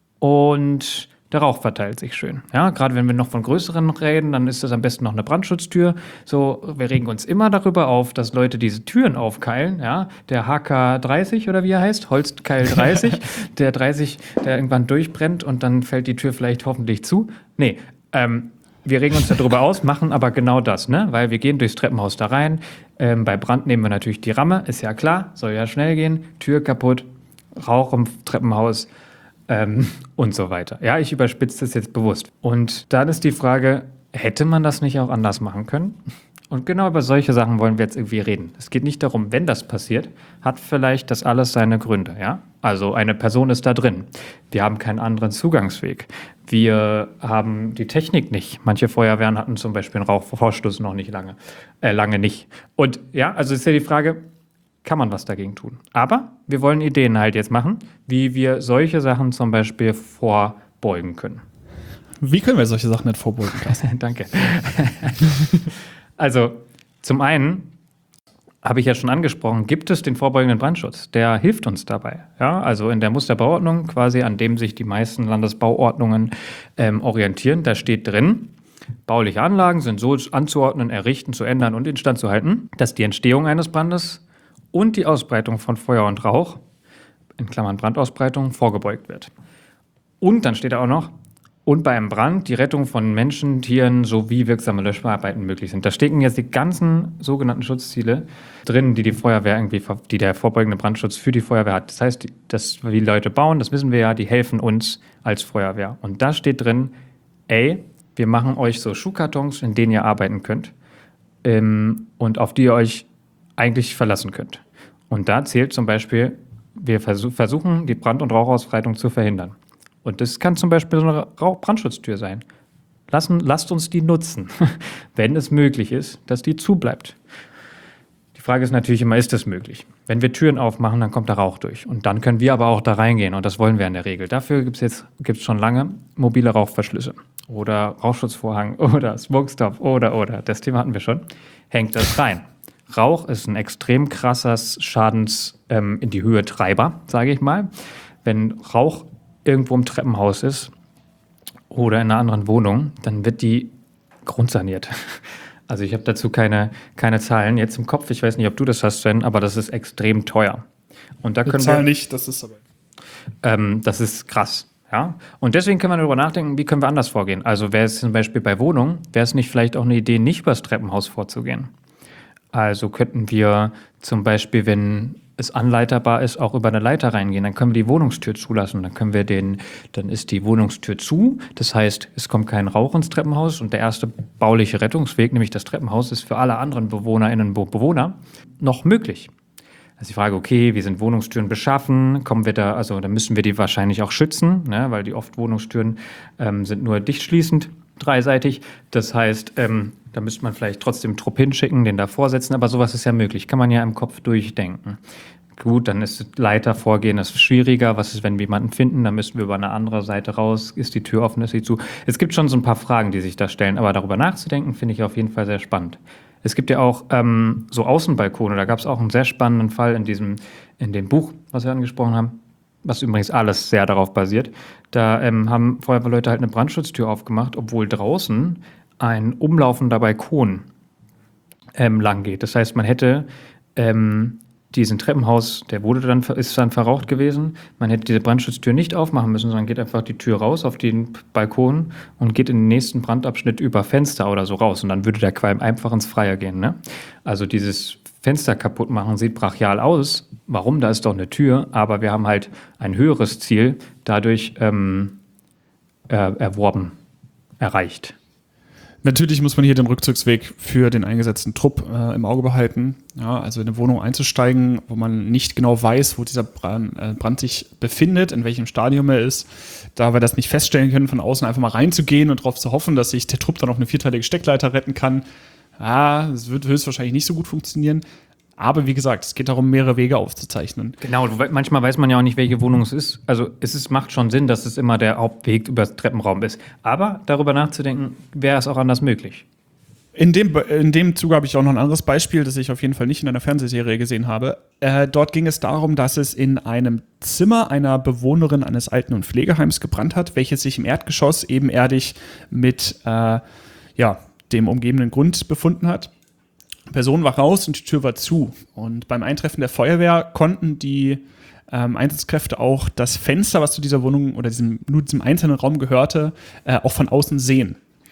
Speaker 2: und der Rauch verteilt sich schön. Ja, gerade wenn wir noch von größeren reden, dann ist das am besten noch eine Brandschutztür. So, wir regen uns immer darüber auf, dass Leute diese Türen aufkeilen. Ja, der HK30 oder wie er heißt, Holzkeil 30, der 30, der irgendwann durchbrennt und dann fällt die Tür vielleicht hoffentlich zu. Nee, wir regen uns darüber aus, machen aber genau das, ne? Weil wir gehen durchs Treppenhaus da rein. Bei Brand nehmen wir natürlich die Ramme, ist ja klar, soll ja schnell gehen. Tür kaputt, Rauch im Treppenhaus und so weiter. Ja, ich überspitze das jetzt bewusst. Und dann ist die Frage, hätte man das nicht auch anders machen können? Und genau über solche Sachen wollen wir jetzt irgendwie reden. Es geht nicht darum, wenn das passiert, hat vielleicht das alles seine Gründe, ja? Also eine Person ist da drin. Wir haben keinen anderen Zugangsweg. Wir haben die Technik nicht. Manche Feuerwehren hatten zum Beispiel einen Rauchvorstoß noch nicht lange nicht. Und ja, also ist ja die Frage, kann man was dagegen tun? Aber wir wollen Ideen halt jetzt machen, wie wir solche Sachen zum Beispiel vorbeugen können.
Speaker 1: Wie können wir solche Sachen nicht vorbeugen lassen?
Speaker 2: Danke. Also, zum einen habe ich ja schon angesprochen, gibt es den vorbeugenden Brandschutz. Der hilft uns dabei. Ja, also in der Musterbauordnung, quasi an dem sich die meisten Landesbauordnungen orientieren, da steht drin, bauliche Anlagen sind so anzuordnen, errichten, zu ändern und instand zu halten, dass die Entstehung eines Brandes und die Ausbreitung von Feuer und Rauch, in Klammern Brandausbreitung, vorgebeugt wird. Und dann steht da auch noch, und bei einem Brand die Rettung von Menschen, Tieren sowie wirksame Löscharbeiten möglich sind. Da stecken jetzt die ganzen sogenannten Schutzziele drin, die der vorbeugende Brandschutz für die Feuerwehr hat. Das heißt, dass wir die Leute bauen, das wissen wir ja, die helfen uns als Feuerwehr. Und da steht drin, wir machen euch so Schuhkartons, in denen ihr arbeiten könnt und auf die ihr euch eigentlich verlassen könnt. Und da zählt zum Beispiel, wir versuchen, die Brand- und Rauchausbreitung zu verhindern. Und das kann zum Beispiel so eine Brandschutztür sein. Lasst uns die nutzen, wenn es möglich ist, dass die zubleibt. Die Frage ist natürlich immer, ist das möglich? Wenn wir Türen aufmachen, dann kommt der Rauch durch. Und dann können wir aber auch da reingehen. Und das wollen wir in der Regel. Dafür gibt's schon lange mobile Rauchverschlüsse oder Rauchschutzvorhang oder Smokestop oder. Das Thema hatten wir schon. Hängt das rein. Rauch ist ein extrem krasses Schadens in die Höhe Treiber, sage ich mal. Wenn Rauch irgendwo im Treppenhaus ist oder in einer anderen Wohnung, dann wird die grundsaniert. Also ich habe dazu keine Zahlen jetzt im Kopf. Ich weiß nicht, ob du das hast, Sven, aber das ist extrem teuer. Und da können wir
Speaker 1: nicht, das ist aber.
Speaker 2: Das ist krass. Ja? Und deswegen können wir darüber nachdenken, wie können wir anders vorgehen. Also wäre es zum Beispiel bei Wohnungen, wäre es nicht vielleicht auch eine Idee, nicht übers Treppenhaus vorzugehen. Also könnten wir zum Beispiel, wenn es anleiterbar ist, auch über eine Leiter reingehen. Dann können wir die Wohnungstür zulassen. Dann ist die Wohnungstür zu. Das heißt, es kommt kein Rauch ins Treppenhaus. Und der erste bauliche Rettungsweg, nämlich das Treppenhaus, ist für alle anderen Bewohnerinnen und Bewohner noch möglich. Also die Frage, okay, wie sind Wohnungstüren beschaffen? Dann müssen wir die wahrscheinlich auch schützen, ne? Weil die oft Wohnungstüren sind nur dicht schließend, dreiseitig. Das heißt, da müsste man vielleicht trotzdem einen Trupp hinschicken, den da vorsetzen, aber sowas ist ja möglich, kann man ja im Kopf durchdenken. Gut, dann ist Leiter vorgehen, das ist schwieriger. Was ist, wenn wir jemanden finden? Dann müssen wir über eine andere Seite raus. Ist die Tür offen, ist sie zu? Es gibt schon so ein paar Fragen, die sich da stellen, aber darüber nachzudenken, finde ich auf jeden Fall sehr spannend. Es gibt ja auch so Außenbalkone, da gab es auch einen sehr spannenden Fall in dem Buch, was wir angesprochen haben, was übrigens alles sehr darauf basiert. Da haben Feuerwehrleute halt eine Brandschutztür aufgemacht, obwohl draußen ein umlaufender Balkon lang geht. Das heißt, man hätte diesen Treppenhaus, ist dann verraucht gewesen. Man hätte diese Brandschutztür nicht aufmachen müssen, sondern geht einfach die Tür raus auf den Balkon und geht in den nächsten Brandabschnitt über Fenster oder so raus. Und dann würde der Qualm einfach ins Freie gehen. Ne? Also dieses Fenster kaputt machen sieht brachial aus. Warum? Da ist doch eine Tür. Aber wir haben halt ein höheres Ziel dadurch erreicht.
Speaker 1: Natürlich muss man hier den Rückzugsweg für den eingesetzten Trupp im Auge behalten. Ja, also in eine Wohnung einzusteigen, wo man nicht genau weiß, wo dieser Brand sich befindet, in welchem Stadium er ist. Da wir das nicht feststellen können, von außen einfach mal reinzugehen und darauf zu hoffen, dass sich der Trupp dann auf eine 4-teilige Steckleiter retten kann. Ja, das wird höchstwahrscheinlich nicht so gut funktionieren. Aber wie gesagt, es geht darum, mehrere Wege aufzuzeichnen.
Speaker 2: Genau, manchmal weiß man ja auch nicht, welche Wohnung es ist. Also macht schon Sinn, dass es immer der Hauptweg über das Treppenraum ist. Aber darüber nachzudenken, wäre es auch anders möglich.
Speaker 1: In dem Zuge habe ich auch noch ein anderes Beispiel, das ich auf jeden Fall nicht in einer Fernsehserie gesehen habe. Dort ging es darum, dass es in einem Zimmer einer Bewohnerin eines Alten- und Pflegeheims gebrannt hat, welches sich im Erdgeschoss ebenerdig mit dem umgebenden Grund befunden hat. Die Person war raus und die Tür war zu. Und beim Eintreffen der Feuerwehr konnten die Einsatzkräfte auch das Fenster, was zu dieser Wohnung oder diesem einzelnen Raum gehörte, auch von außen sehen.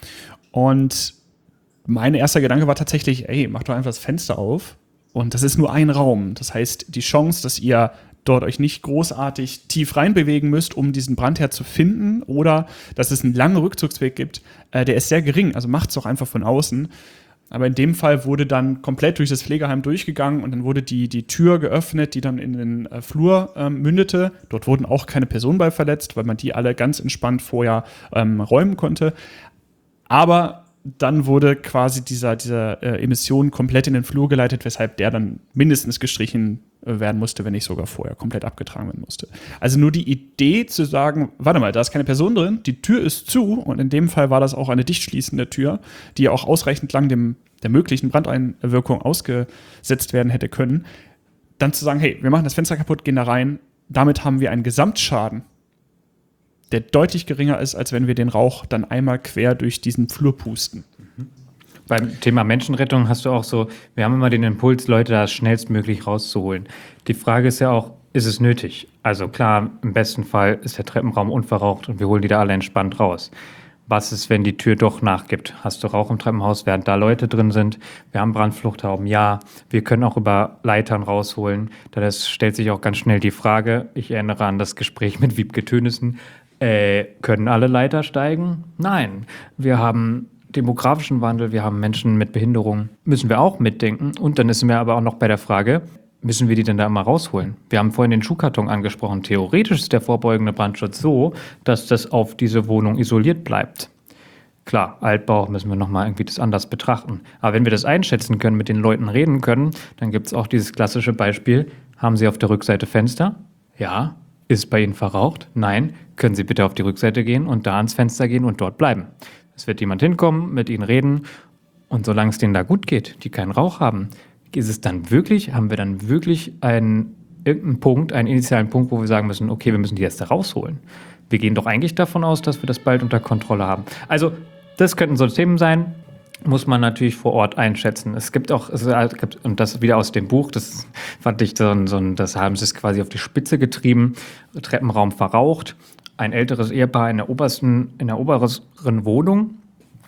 Speaker 1: Und mein erster Gedanke war tatsächlich, mach doch einfach das Fenster auf. Und das ist nur ein Raum. Das heißt, die Chance, dass ihr dort euch nicht großartig tief reinbewegen müsst, um diesen Brandherd zu finden, oder dass es einen langen Rückzugsweg gibt, der ist sehr gering. Also macht es doch einfach von außen. Aber in dem Fall wurde dann komplett durch das Pflegeheim durchgegangen und dann wurde die Tür geöffnet, die dann in den Flur mündete. Dort wurden auch keine Personen bei verletzt, weil man die alle ganz entspannt vorher räumen konnte. Aber dann wurde quasi diese Emission komplett in den Flur geleitet, weshalb der dann mindestens gestrichen werden musste, wenn nicht sogar vorher komplett abgetragen werden musste. Also nur die Idee zu sagen, warte mal, da ist keine Person drin, die Tür ist zu, und in dem Fall war das auch eine dicht schließende Tür, die auch ausreichend lang der möglichen Brandeinwirkung ausgesetzt werden hätte können, dann zu sagen, hey, wir machen das Fenster kaputt, gehen da rein, damit haben wir einen Gesamtschaden, der deutlich geringer ist, als wenn wir den Rauch dann einmal quer durch diesen Flur pusten.
Speaker 2: Beim Thema Menschenrettung hast du auch so, wir haben immer den Impuls, Leute da schnellstmöglich rauszuholen. Die Frage ist ja auch, ist es nötig? Also klar, im besten Fall ist der Treppenraum unverraucht und wir holen die da alle entspannt raus. Was ist, wenn die Tür doch nachgibt? Hast du Rauch im Treppenhaus, während da Leute drin sind? Wir haben Brandfluchthauben, ja. Wir können auch über Leitern rausholen. Da stellt sich auch ganz schnell die Frage, ich erinnere an das Gespräch mit Wiebke Tönissen, können alle Leiter steigen? Nein. Wir haben demografischen Wandel, wir haben Menschen mit Behinderung, müssen wir auch mitdenken. Und dann sind wir aber auch noch bei der Frage, müssen wir die denn da immer rausholen? Wir haben vorhin den Schuhkarton angesprochen. Theoretisch ist der vorbeugende Brandschutz so, dass das auf diese Wohnung isoliert bleibt. Klar, Altbau müssen wir nochmal irgendwie das anders betrachten. Aber wenn wir das einschätzen können, mit den Leuten reden können, dann gibt es auch dieses klassische Beispiel, haben Sie auf der Rückseite Fenster? Ja. Ist bei Ihnen verraucht? Nein. Können Sie bitte auf die Rückseite gehen und da ans Fenster gehen und dort bleiben. Es wird jemand hinkommen, mit Ihnen reden, und solange es denen da gut geht, die keinen Rauch haben, haben wir dann wirklich einen initialen Punkt, wo wir sagen müssen, okay, wir müssen die jetzt da rausholen. Wir gehen doch eigentlich davon aus, dass wir das bald unter Kontrolle haben. Also, das könnten so Themen sein, muss man natürlich vor Ort einschätzen. Es gibt, und das wieder aus dem Buch, das fand ich das haben sie es quasi auf die Spitze getrieben, Treppenraum verraucht, ein älteres Ehepaar in der oberen Wohnung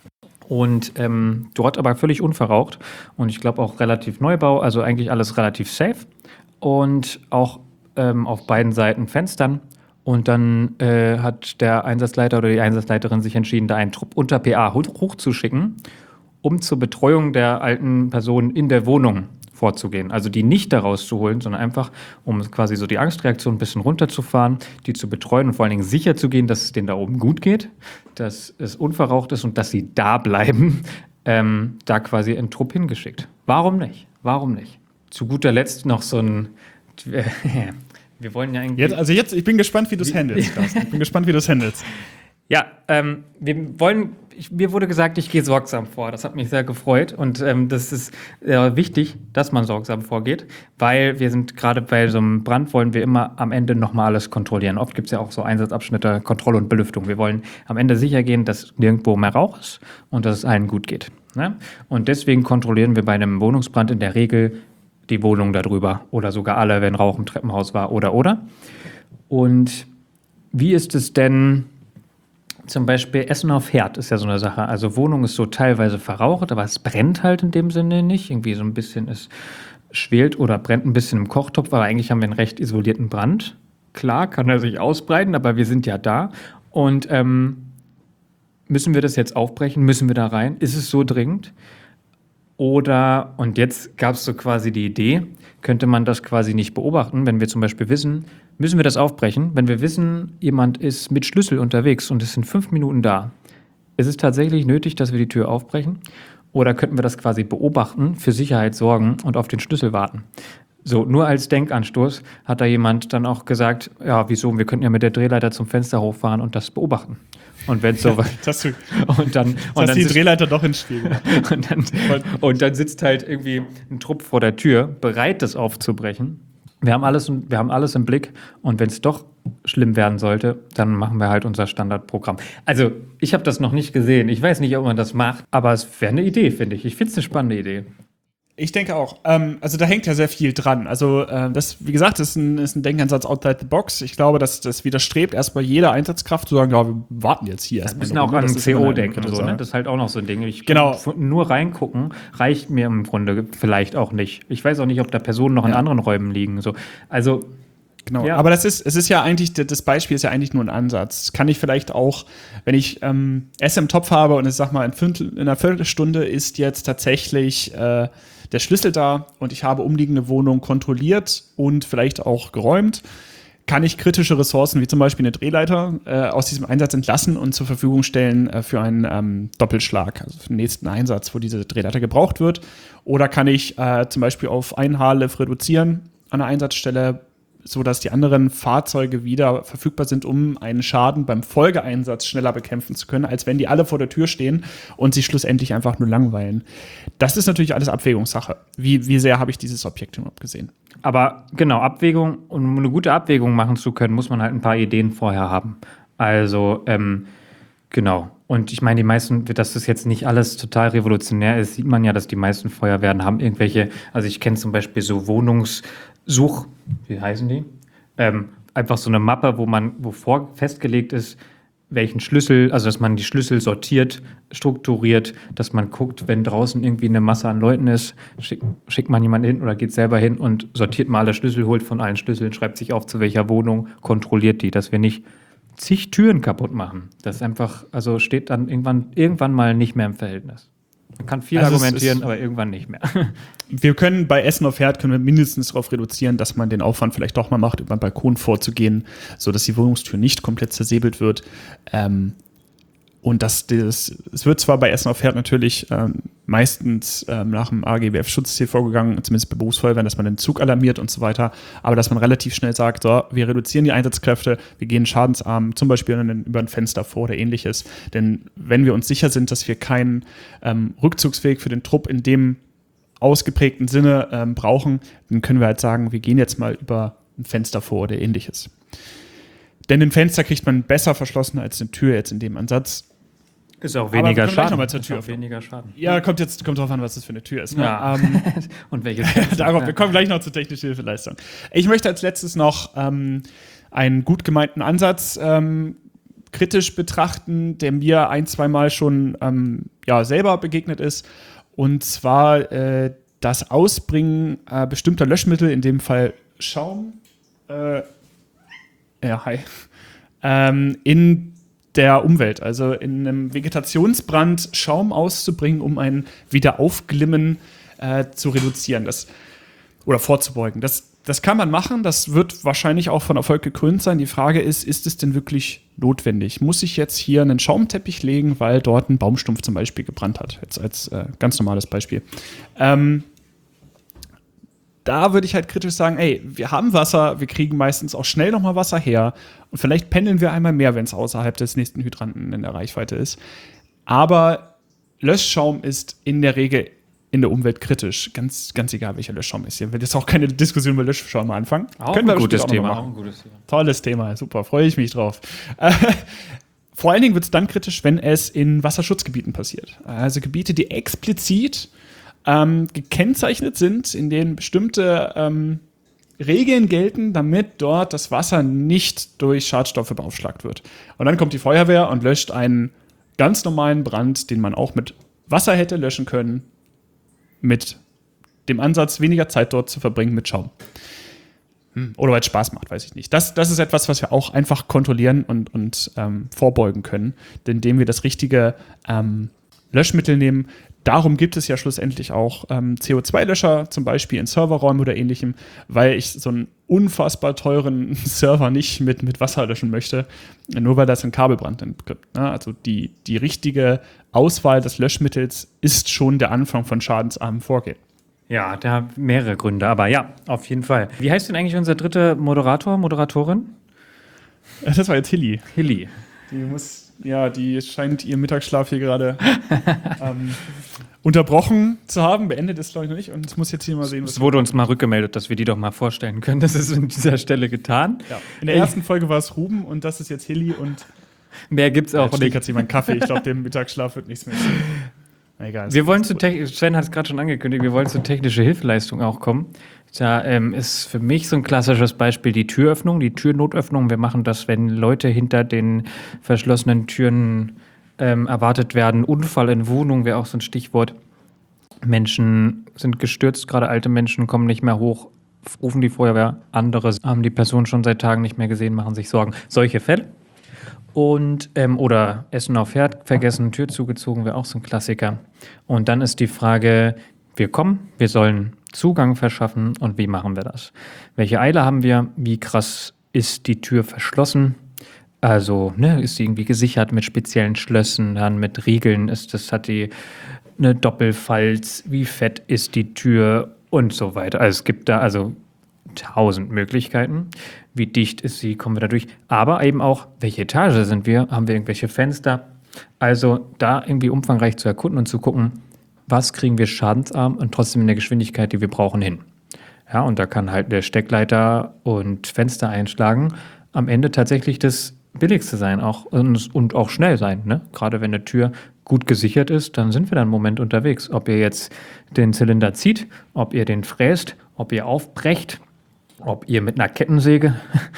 Speaker 2: und dort aber völlig unverraucht und ich glaube auch relativ Neubau, also eigentlich alles relativ safe und auch auf beiden Seiten Fenstern. Und dann hat der Einsatzleiter oder die Einsatzleiterin sich entschieden, da einen Trupp unter PA hochzuschicken, um zur Betreuung der alten Personen in der Wohnung vorzugehen. Also die nicht da rauszuholen, sondern einfach, um quasi so die Angstreaktion ein bisschen runterzufahren, die zu betreuen und vor allen Dingen sicher zu gehen, dass es denen da oben gut geht, dass es unverraucht ist und dass sie da bleiben, da quasi in Trupp hingeschickt. Warum nicht? Warum nicht? Zu guter Letzt noch so ein wir wollen ja eigentlich...
Speaker 1: Jetzt, ich bin gespannt, wie du es handelst, Carsten. Ich bin gespannt, wie du es handelst.
Speaker 2: Ja, mir wurde gesagt, ich gehe sorgsam vor. Das hat mich sehr gefreut. Und das ist wichtig, dass man sorgsam vorgeht, weil wir sind gerade bei so einem Brand, wollen wir immer am Ende nochmal alles kontrollieren. Oft gibt es ja auch so Einsatzabschnitte, Kontrolle und Belüftung. Wir wollen am Ende sicher gehen, dass nirgendwo mehr Rauch ist und dass es allen gut geht. Ne? Und deswegen kontrollieren wir bei einem Wohnungsbrand in der Regel die Wohnung darüber oder sogar alle, wenn Rauch im Treppenhaus war oder. Und wie ist es denn... Zum Beispiel Essen auf Herd ist ja so eine Sache. Also Wohnung ist so teilweise verraucht, aber es brennt halt in dem Sinne nicht. Irgendwie so ein bisschen, es schwelt oder brennt ein bisschen im Kochtopf, aber eigentlich haben wir einen recht isolierten Brand. Klar, kann er sich ausbreiten, aber wir sind ja da. Und müssen wir das jetzt aufbrechen? Müssen wir da rein? Ist es so dringend? Oder, und jetzt gab es so quasi die Idee, könnte man das quasi nicht beobachten, wenn wir zum Beispiel wissen, müssen wir das aufbrechen, wenn wir wissen, jemand ist mit Schlüssel unterwegs und es sind 5 Minuten da. Ist es tatsächlich nötig, dass wir die Tür aufbrechen? Oder könnten wir das quasi beobachten, für Sicherheit sorgen und auf den Schlüssel warten? So, nur als Denkanstoß hat da jemand dann auch gesagt, ja, wieso, wir könnten ja mit der Drehleiter zum Fenster hochfahren und das beobachten. Und wenn so und dann
Speaker 1: die Drehleiter doch ins Spiel.
Speaker 2: Und dann sitzt halt irgendwie ein Trupp vor der Tür, bereit, das aufzubrechen. Wir haben alles im Blick. Und wenn es doch schlimm werden sollte, dann machen wir halt unser Standardprogramm. Also, ich habe das noch nicht gesehen. Ich weiß nicht, ob man das macht. Aber es wäre eine Idee, finde ich. Ich finde es eine spannende Idee.
Speaker 1: Ich denke auch. Also da hängt ja sehr viel dran. Also das, wie gesagt, ist ein Denkansatz outside the box. Ich glaube, dass das widerstrebt erstmal jeder Einsatzkraft zu sagen, ja, wir warten jetzt hier.
Speaker 2: Das müssen auch an CO denken. So, ne? Das ist halt auch noch so ein Ding. Nur reingucken reicht mir im Grunde vielleicht auch nicht. Ich weiß auch nicht, ob da Personen noch in anderen Räumen liegen. So. Also
Speaker 1: genau, ja. Aber es ist ja eigentlich, das Beispiel ist ja eigentlich nur ein Ansatz. Kann ich vielleicht auch, wenn ich Esse im Topf habe und ich sag mal, in einer Viertelstunde ist jetzt tatsächlich der Schlüssel da und ich habe umliegende Wohnungen kontrolliert und vielleicht auch geräumt, kann ich kritische Ressourcen, wie zum Beispiel eine Drehleiter, aus diesem Einsatz entlassen und zur Verfügung stellen für einen Doppelschlag, also für den nächsten Einsatz, wo diese Drehleiter gebraucht wird. Oder kann ich zum Beispiel auf ein Haarlift reduzieren an der Einsatzstelle, sodass die anderen Fahrzeuge wieder verfügbar sind, um einen Schaden beim Folgeeinsatz schneller bekämpfen zu können, als wenn die alle vor der Tür stehen und sich schlussendlich einfach nur langweilen. Das ist natürlich alles Abwägungssache. Wie sehr habe ich dieses Objekt überhaupt gesehen? Aber genau, Abwägung, um eine gute Abwägung machen zu können, muss man halt ein paar Ideen vorher haben. Also, genau. Und ich meine, die meisten, dass das jetzt nicht alles total revolutionär ist, sieht man ja, dass die meisten Feuerwehren haben irgendwelche, also ich kenne zum Beispiel so wie heißen die? Einfach so eine Mappe, wo festgelegt ist, welchen Schlüssel, also dass man die Schlüssel sortiert, strukturiert, dass man guckt, wenn draußen irgendwie eine Masse an Leuten ist, schickt man jemanden hin oder geht selber hin und sortiert mal alle Schlüssel, holt von allen Schlüsseln, schreibt sich auf, zu welcher Wohnung, kontrolliert die, dass wir nicht zig Türen kaputt machen. Das ist einfach, also steht dann irgendwann mal nicht mehr im Verhältnis. Man kann viel argumentieren, aber irgendwann nicht mehr. Wir können bei Essen auf Herd mindestens darauf reduzieren, dass man den Aufwand vielleicht doch mal macht, über den Balkon vorzugehen, sodass die Wohnungstür nicht komplett zersäbelt wird. Und es wird zwar bei Essen auf Herd natürlich meistens nach dem AGBF-Schutzziel vorgegangen, zumindest bei Berufsfeuerwehren, dass man den Zug alarmiert und so weiter, aber dass man relativ schnell sagt, so, wir reduzieren die Einsatzkräfte, wir gehen schadensarm, zum Beispiel über ein Fenster vor oder ähnliches. Denn wenn wir uns sicher sind, dass wir keinen Rückzugsweg für den Trupp in dem ausgeprägten Sinne brauchen, dann können wir halt sagen, wir gehen jetzt mal über ein Fenster vor oder ähnliches. Denn ein Fenster kriegt man besser verschlossen als eine Tür jetzt in dem Ansatz.
Speaker 2: Ist auch weniger Schaden.
Speaker 1: Weniger Schaden. Ja, kommt drauf an, was das für eine Tür ist. Ne?
Speaker 2: Ja. Und welches Fenster.
Speaker 1: Wir kommen gleich noch zur technischen Hilfeleistung. Ich möchte als letztes noch einen gut gemeinten Ansatz kritisch betrachten, der mir 1-2 Mal schon selber begegnet ist. Und zwar das Ausbringen bestimmter Löschmittel, in dem Fall Schaum, in der Umwelt, also in einem Vegetationsbrand Schaum auszubringen, um ein Wiederaufglimmen zu reduzieren. Das oder vorzubeugen. Das kann man machen, das wird wahrscheinlich auch von Erfolg gekrönt sein. Die Frage ist es denn wirklich notwendig? Muss ich jetzt hier einen Schaumteppich legen, weil dort ein Baumstumpf zum Beispiel gebrannt hat? Jetzt als ganz normales Beispiel. Da würde ich halt kritisch sagen, ey, wir haben Wasser, wir kriegen meistens auch schnell nochmal Wasser her und vielleicht pendeln wir einmal mehr, wenn es außerhalb des nächsten Hydranten in der Reichweite ist. Aber Löschschaum ist in der Regel in der Umwelt kritisch, ganz egal, welcher Löschschaum ist. Hier wird jetzt auch keine Diskussion über Löschschaum anfangen.
Speaker 2: Können wir ein gutes Thema.
Speaker 1: Tolles Thema, super, freue ich mich drauf. Vor allen Dingen wird es dann kritisch, wenn es in Wasserschutzgebieten passiert. Also Gebiete, die explizit gekennzeichnet sind, in denen bestimmte Regeln gelten, damit dort das Wasser nicht durch Schadstoffe beaufschlagt wird. Und dann kommt die Feuerwehr und löscht einen ganz normalen Brand, den man auch mit Wasser hätte löschen können, mit dem Ansatz, weniger Zeit dort zu verbringen mit Schaum. Oder weil es Spaß macht, weiß ich nicht. Das ist etwas, was wir auch einfach kontrollieren und vorbeugen können, indem wir das richtige Löschmittel nehmen. Darum gibt es ja schlussendlich auch CO2-Löscher, zum Beispiel in Serverräumen oder ähnlichem, weil ich so einen unfassbar teuren Server nicht mit Wasser löschen möchte, nur weil das einen Kabelbrand gibt. Ne? Also die richtige Auswahl des Löschmittels ist schon der Anfang von schadensarmem Vorgehen.
Speaker 2: Ja, da haben mehrere Gründe, aber ja, auf jeden Fall. Wie heißt denn eigentlich unser dritter Moderatorin?
Speaker 1: Das war jetzt Hilly.
Speaker 2: Hilly.
Speaker 1: Die scheint ihren Mittagsschlaf hier gerade unterbrochen zu haben. Beendet ist, glaube ich, noch nicht. Und es muss jetzt hier mal sehen,
Speaker 2: Es wurde uns mal rückgemeldet, dass wir die doch mal vorstellen können. Das ist an dieser Stelle getan.
Speaker 1: Ja. In der ersten Folge war es Ruben und das ist jetzt Hilly und
Speaker 2: mehr gibt's auch
Speaker 1: nicht. Jetzt jemand Kaffee. Ich glaube, dem Mittagsschlaf wird nichts mehr. Egal.
Speaker 2: Wir wollen Sven hat es gerade schon angekündigt, wir wollen zur technischen Hilfeleistung auch kommen. Da ist für mich so ein klassisches Beispiel die Türöffnung, die Türnotöffnung. Wir machen das, wenn Leute hinter den verschlossenen Türen erwartet werden. Unfall in Wohnung wäre auch so ein Stichwort. Menschen sind gestürzt, gerade alte Menschen kommen nicht mehr hoch, rufen die Feuerwehr. Andere haben die Person schon seit Tagen nicht mehr gesehen, machen sich Sorgen. Solche Fälle. Und, oder Essen auf Herd vergessen, Tür zugezogen, wäre auch so ein Klassiker. Und dann ist die Frage, wir kommen, wir sollen Zugang verschaffen und wie machen wir das? Welche Eile haben wir? Wie krass ist die Tür verschlossen? Also, ist sie irgendwie gesichert mit speziellen Schlössern, dann mit Riegeln? Hat die eine Doppelfalz? Wie fett ist die Tür? Und so weiter. Also es gibt da 1000 Möglichkeiten. Wie dicht ist sie, kommen wir da durch. Aber eben auch, welche Etage sind wir? Haben wir irgendwelche Fenster? Also da irgendwie umfangreich zu erkunden und zu gucken, was kriegen wir schadensarm und trotzdem in der Geschwindigkeit, die wir brauchen, hin. Ja, und da kann halt der Steckleiter und Fenster einschlagen am Ende tatsächlich das Billigste sein auch und auch schnell sein. Ne? Gerade wenn eine Tür gut gesichert ist, dann sind wir da einen Moment unterwegs. Ob ihr jetzt den Zylinder zieht, ob ihr den fräst, ob ihr aufbrecht, ob ihr mit einer Kettensäge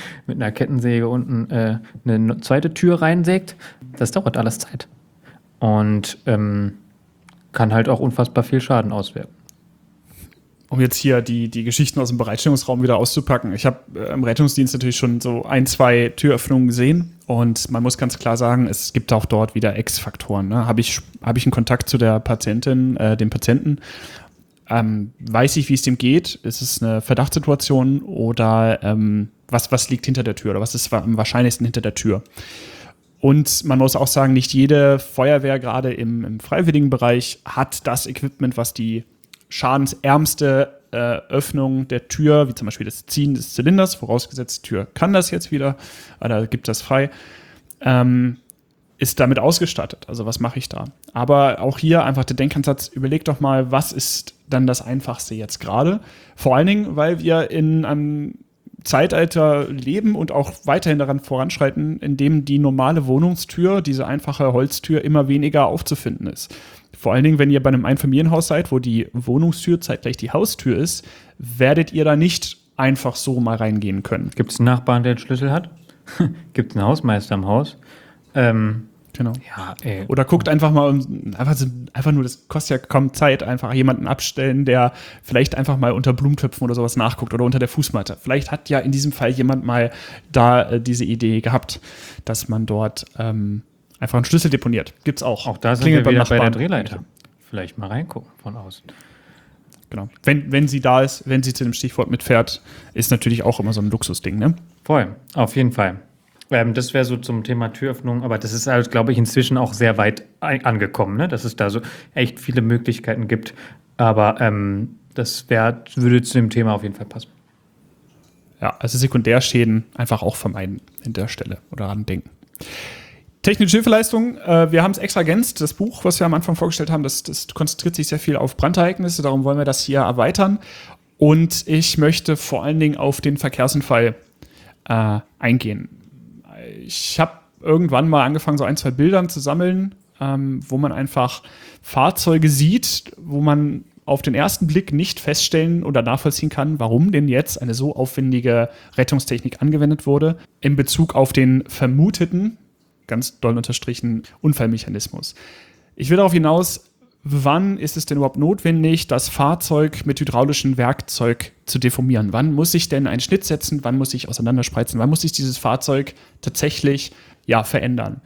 Speaker 2: unten eine zweite Tür reinsägt, das dauert alles Zeit. Und kann halt auch unfassbar viel Schaden auswirken.
Speaker 1: Um jetzt hier die Geschichten aus dem Bereitstellungsraum wieder auszupacken. Ich habe im Rettungsdienst natürlich schon so 1-2 Türöffnungen gesehen und man muss ganz klar sagen, es gibt auch dort wieder X-Faktoren. Ne? Habe ich einen Kontakt zu der Patientin, dem Patienten, weiß ich, wie es dem geht? Ist es eine Verdachtssituation oder was liegt hinter der Tür oder was ist am wahrscheinlichsten hinter der Tür? Und man muss auch sagen, nicht jede Feuerwehr, gerade im freiwilligen Bereich, hat das Equipment, was die schadensärmste Öffnung der Tür, wie zum Beispiel das Ziehen des Zylinders, vorausgesetzt, die Tür kann das jetzt wieder, oder gibt das frei, ist damit ausgestattet. Also was mache ich da? Aber auch hier einfach der Denkansatz, überleg doch mal, was ist dann das Einfachste jetzt gerade? Vor allen Dingen, weil wir in einem Zeitalter leben und auch weiterhin daran voranschreiten, in dem die normale Wohnungstür, diese einfache Holztür, immer weniger aufzufinden ist. Vor allen Dingen, wenn ihr bei einem Einfamilienhaus seid, wo die Wohnungstür zeitgleich die Haustür ist, werdet ihr da nicht einfach so mal reingehen können.
Speaker 2: Gibt es einen Nachbarn, der den Schlüssel hat? Gibt es einen Hausmeister im Haus?
Speaker 1: Genau.
Speaker 2: Ja,
Speaker 1: oder guckt einfach mal, einfach nur, das kostet ja kaum Zeit, einfach jemanden abstellen, der vielleicht einfach mal unter Blumentöpfen oder sowas nachguckt oder unter der Fußmatte. Vielleicht hat ja in diesem Fall jemand mal da diese Idee gehabt, dass man dort einfach einen Schlüssel deponiert. Gibt's auch.
Speaker 2: Auch da sind wir wieder bei der Drehleiter. Vielleicht mal reingucken von außen.
Speaker 1: Genau. Wenn sie da ist, wenn sie zu dem Stichwort mitfährt, ist natürlich auch immer so ein Luxusding, ne?
Speaker 2: Voll, auf jeden Fall. Das wäre so zum Thema Türöffnung, aber das ist halt, glaube ich, inzwischen auch sehr weit angekommen, ne? Dass es da so echt viele Möglichkeiten gibt. Aber würde zu dem Thema auf jeden Fall passen.
Speaker 1: Ja, also Sekundärschäden einfach auch vermeiden in der Stelle oder daran denken. Technische Hilfeleistung, wir haben es extra ergänzt. Das Buch, was wir am Anfang vorgestellt haben, das konzentriert sich sehr viel auf Brandereignisse, darum wollen wir das hier erweitern. Und ich möchte vor allen Dingen auf den Verkehrsunfall eingehen. Ich habe irgendwann mal angefangen, so 1, 2 Bildern zu sammeln, wo man einfach Fahrzeuge sieht, wo man auf den ersten Blick nicht feststellen oder nachvollziehen kann, warum denn jetzt eine so aufwendige Rettungstechnik angewendet wurde, in Bezug auf den vermuteten, ganz doll unterstrichen, Unfallmechanismus. Ich will darauf hinaus, wann ist es denn überhaupt notwendig, das Fahrzeug mit hydraulischem Werkzeug zu deformieren? Wann muss ich denn einen Schnitt setzen? Wann muss ich auseinanderspreizen? Wann muss ich dieses Fahrzeug tatsächlich verändern?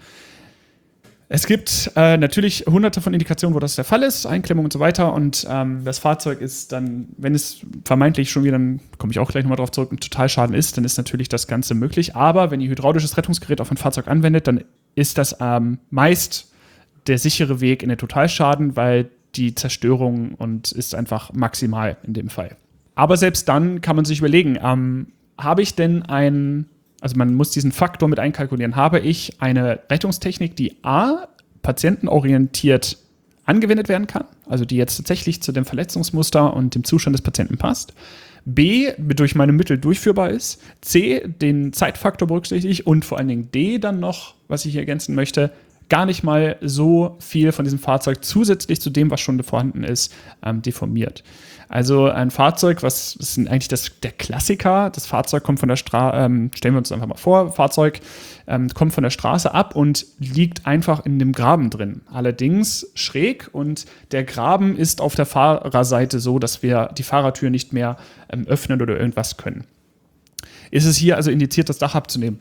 Speaker 1: Es gibt natürlich hunderte von Indikationen, wo das der Fall ist, Einklemmung und so weiter. Und das Fahrzeug ist dann, wenn es vermeintlich schon wieder, dann komme ich auch gleich nochmal drauf zurück, ein Totalschaden ist, dann ist natürlich das Ganze möglich. Aber wenn ihr hydraulisches Rettungsgerät auf ein Fahrzeug anwendet, dann ist das meist der sichere Weg in den Totalschaden, weil die Zerstörung ist einfach maximal in dem Fall. Aber selbst dann kann man sich überlegen, habe ich denn also man muss diesen Faktor mit einkalkulieren, habe ich eine Rettungstechnik, die A, patientenorientiert angewendet werden kann, also die jetzt tatsächlich zu dem Verletzungsmuster und dem Zustand des Patienten passt, B, durch meine Mittel durchführbar ist, C, den Zeitfaktor berücksichtigt und vor allen Dingen D dann noch, was ich hier ergänzen möchte, gar nicht mal so viel von diesem Fahrzeug zusätzlich zu dem, was schon vorhanden ist, deformiert. Also ein Fahrzeug, das ist eigentlich der Klassiker, das Fahrzeug kommt von der Straße, stellen wir uns einfach mal vor, Fahrzeug kommt von der Straße ab und liegt einfach in dem Graben drin. Allerdings schräg und der Graben ist auf der Fahrerseite so, dass wir die Fahrertür nicht mehr öffnen oder irgendwas können. Ist es hier also indiziert, das Dach abzunehmen?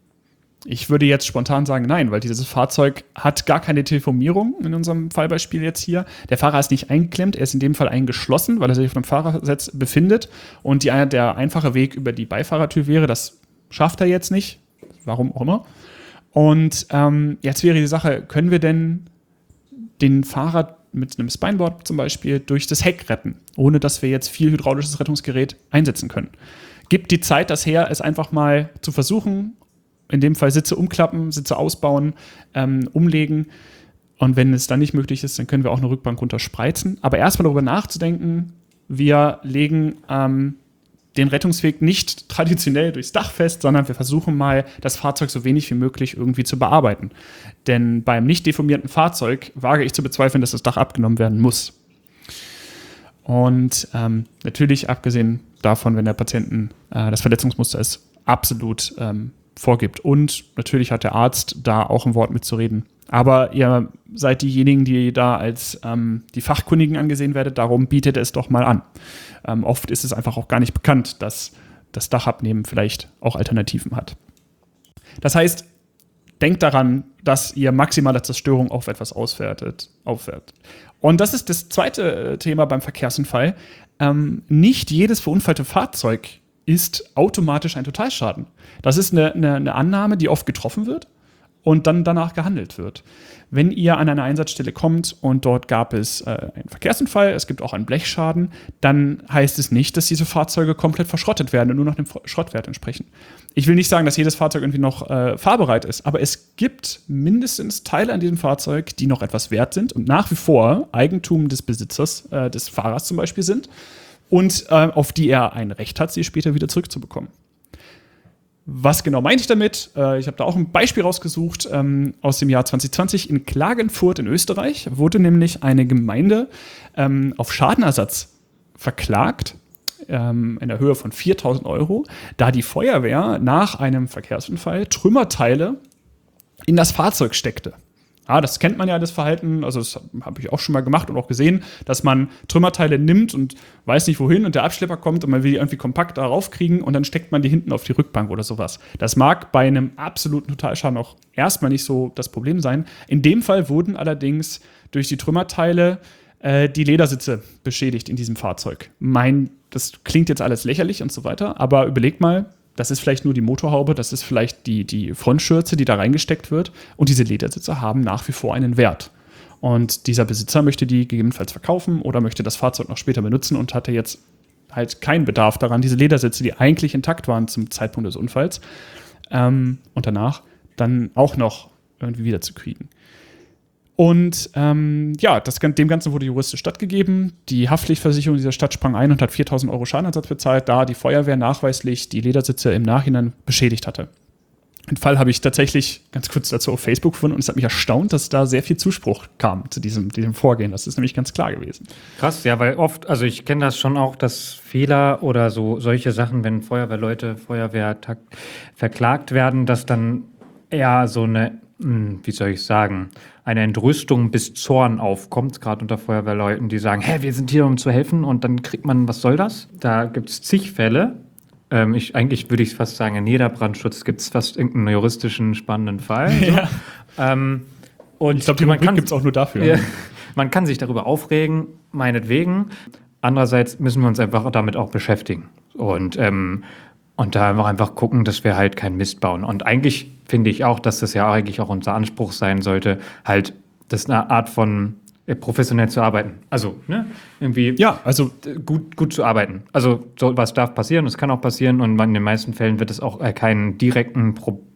Speaker 1: Ich würde jetzt spontan sagen, nein, weil dieses Fahrzeug hat gar keine Deformierung in unserem Fallbeispiel jetzt hier. Der Fahrer ist nicht eingeklemmt, er ist in dem Fall eingeschlossen, weil er sich auf dem Fahrersitz befindet. Und der einfache Weg über die Beifahrertür wäre, das schafft er jetzt nicht, warum auch immer. Und jetzt wäre die Sache, können wir denn den Fahrer mit einem Spineboard zum Beispiel durch das Heck retten, ohne dass wir jetzt viel hydraulisches Rettungsgerät einsetzen können? Gibt die Zeit das her, es einfach mal zu versuchen, in dem Fall Sitze umklappen, Sitze ausbauen, umlegen. Und wenn es dann nicht möglich ist, dann können wir auch eine Rückbank runterspreizen. Aber erstmal darüber nachzudenken, wir legen den Rettungsweg nicht traditionell durchs Dach fest, sondern wir versuchen mal, das Fahrzeug so wenig wie möglich irgendwie zu bearbeiten. Denn beim nicht deformierten Fahrzeug wage ich zu bezweifeln, dass das Dach abgenommen werden muss. Und natürlich abgesehen davon, wenn der Patienten das Verletzungsmuster ist, absolut vorgibt. Und natürlich hat der Arzt da auch ein Wort mitzureden. Aber ihr seid diejenigen, die da als die Fachkundigen angesehen werdet, darum bietet es doch mal an. Oft ist es einfach auch gar nicht bekannt, dass das Dachabnehmen vielleicht auch Alternativen hat. Das heißt, denkt daran, dass ihr maximale Zerstörung auf etwas aufwertet. Und das ist das zweite Thema beim Verkehrsunfall. Nicht jedes verunfallte Fahrzeug ist automatisch ein Totalschaden. Das ist eine Annahme, die oft getroffen wird und dann danach gehandelt wird. Wenn ihr an eine Einsatzstelle kommt und dort gab es einen Verkehrsunfall, es gibt auch einen Blechschaden, dann heißt es nicht, dass diese Fahrzeuge komplett verschrottet werden und nur noch dem Schrottwert entsprechen. Ich will nicht sagen, dass jedes Fahrzeug irgendwie noch fahrbereit ist, aber es gibt mindestens Teile an diesem Fahrzeug, die noch etwas wert sind und nach wie vor Eigentum des Besitzers, des Fahrers zum Beispiel sind, und auf die er ein Recht hat, sie später wieder zurückzubekommen. Was genau meine ich damit? Ich habe da auch ein Beispiel rausgesucht aus dem Jahr 2020. In Klagenfurt in Österreich wurde nämlich eine Gemeinde auf Schadenersatz verklagt in der Höhe von 4.000 €, da die Feuerwehr nach einem Verkehrsunfall Trümmerteile in das Fahrzeug steckte. Ja, das kennt man ja, das Verhalten, also das habe ich auch schon mal gemacht und auch gesehen, dass man Trümmerteile nimmt und weiß nicht wohin und der Abschlepper kommt und man will die irgendwie kompakt darauf kriegen und dann steckt man die hinten auf die Rückbank oder sowas. Das mag bei einem absoluten Totalschaden auch erstmal nicht so das Problem sein. In dem Fall wurden allerdings durch die Trümmerteile die Ledersitze beschädigt in diesem Fahrzeug. Das klingt jetzt alles lächerlich und so weiter, aber überlegt mal, das ist vielleicht nur die Motorhaube, das ist vielleicht die Frontschürze, die da reingesteckt wird. Und diese Ledersitze haben nach wie vor einen Wert. Und dieser Besitzer möchte die gegebenenfalls verkaufen oder möchte das Fahrzeug noch später benutzen und hatte jetzt halt keinen Bedarf daran, diese Ledersitze, die eigentlich intakt waren zum Zeitpunkt des Unfalls, und danach dann auch noch irgendwie wiederzukriegen. Und dem Ganzen wurde juristisch stattgegeben. Die Haftpflichtversicherung dieser Stadt sprang ein und hat 4.000 € Schadenersatz bezahlt, da die Feuerwehr nachweislich die Ledersitze im Nachhinein beschädigt hatte. Den Fall habe ich tatsächlich ganz kurz dazu auf Facebook gefunden und es hat mich erstaunt, dass da sehr viel Zuspruch kam zu diesem Vorgehen. Das ist nämlich ganz klar gewesen.
Speaker 2: Krass, ja, weil oft, also ich kenne das schon auch, dass Fehler oder solche Sachen, wenn Feuerwehrleute, verklagt werden, dass dann eher so eine, wie soll ich sagen, eine Entrüstung bis Zorn aufkommt, gerade unter Feuerwehrleuten, die sagen, wir sind hier, um zu helfen, und dann kriegt man, was soll das? Da gibt es zig Fälle. Eigentlich würde ich fast sagen, in jeder Brandschutz gibt es fast irgendeinen juristischen spannenden Fall.
Speaker 1: Ja.
Speaker 2: Und
Speaker 1: ich glaube, die Rubrik gibt es auch nur dafür.
Speaker 2: Ja, man kann sich darüber aufregen, meinetwegen. Andererseits müssen wir uns einfach damit auch beschäftigen. Und da einfach gucken, dass wir halt keinen Mist bauen. Und eigentlich finde ich auch, dass das ja eigentlich auch unser Anspruch sein sollte, halt, das ist eine Art von professionell zu arbeiten. Also, irgendwie gut zu arbeiten. Also, sowas darf passieren, das kann auch passieren, und in den meisten Fällen wird es auch keinen direkten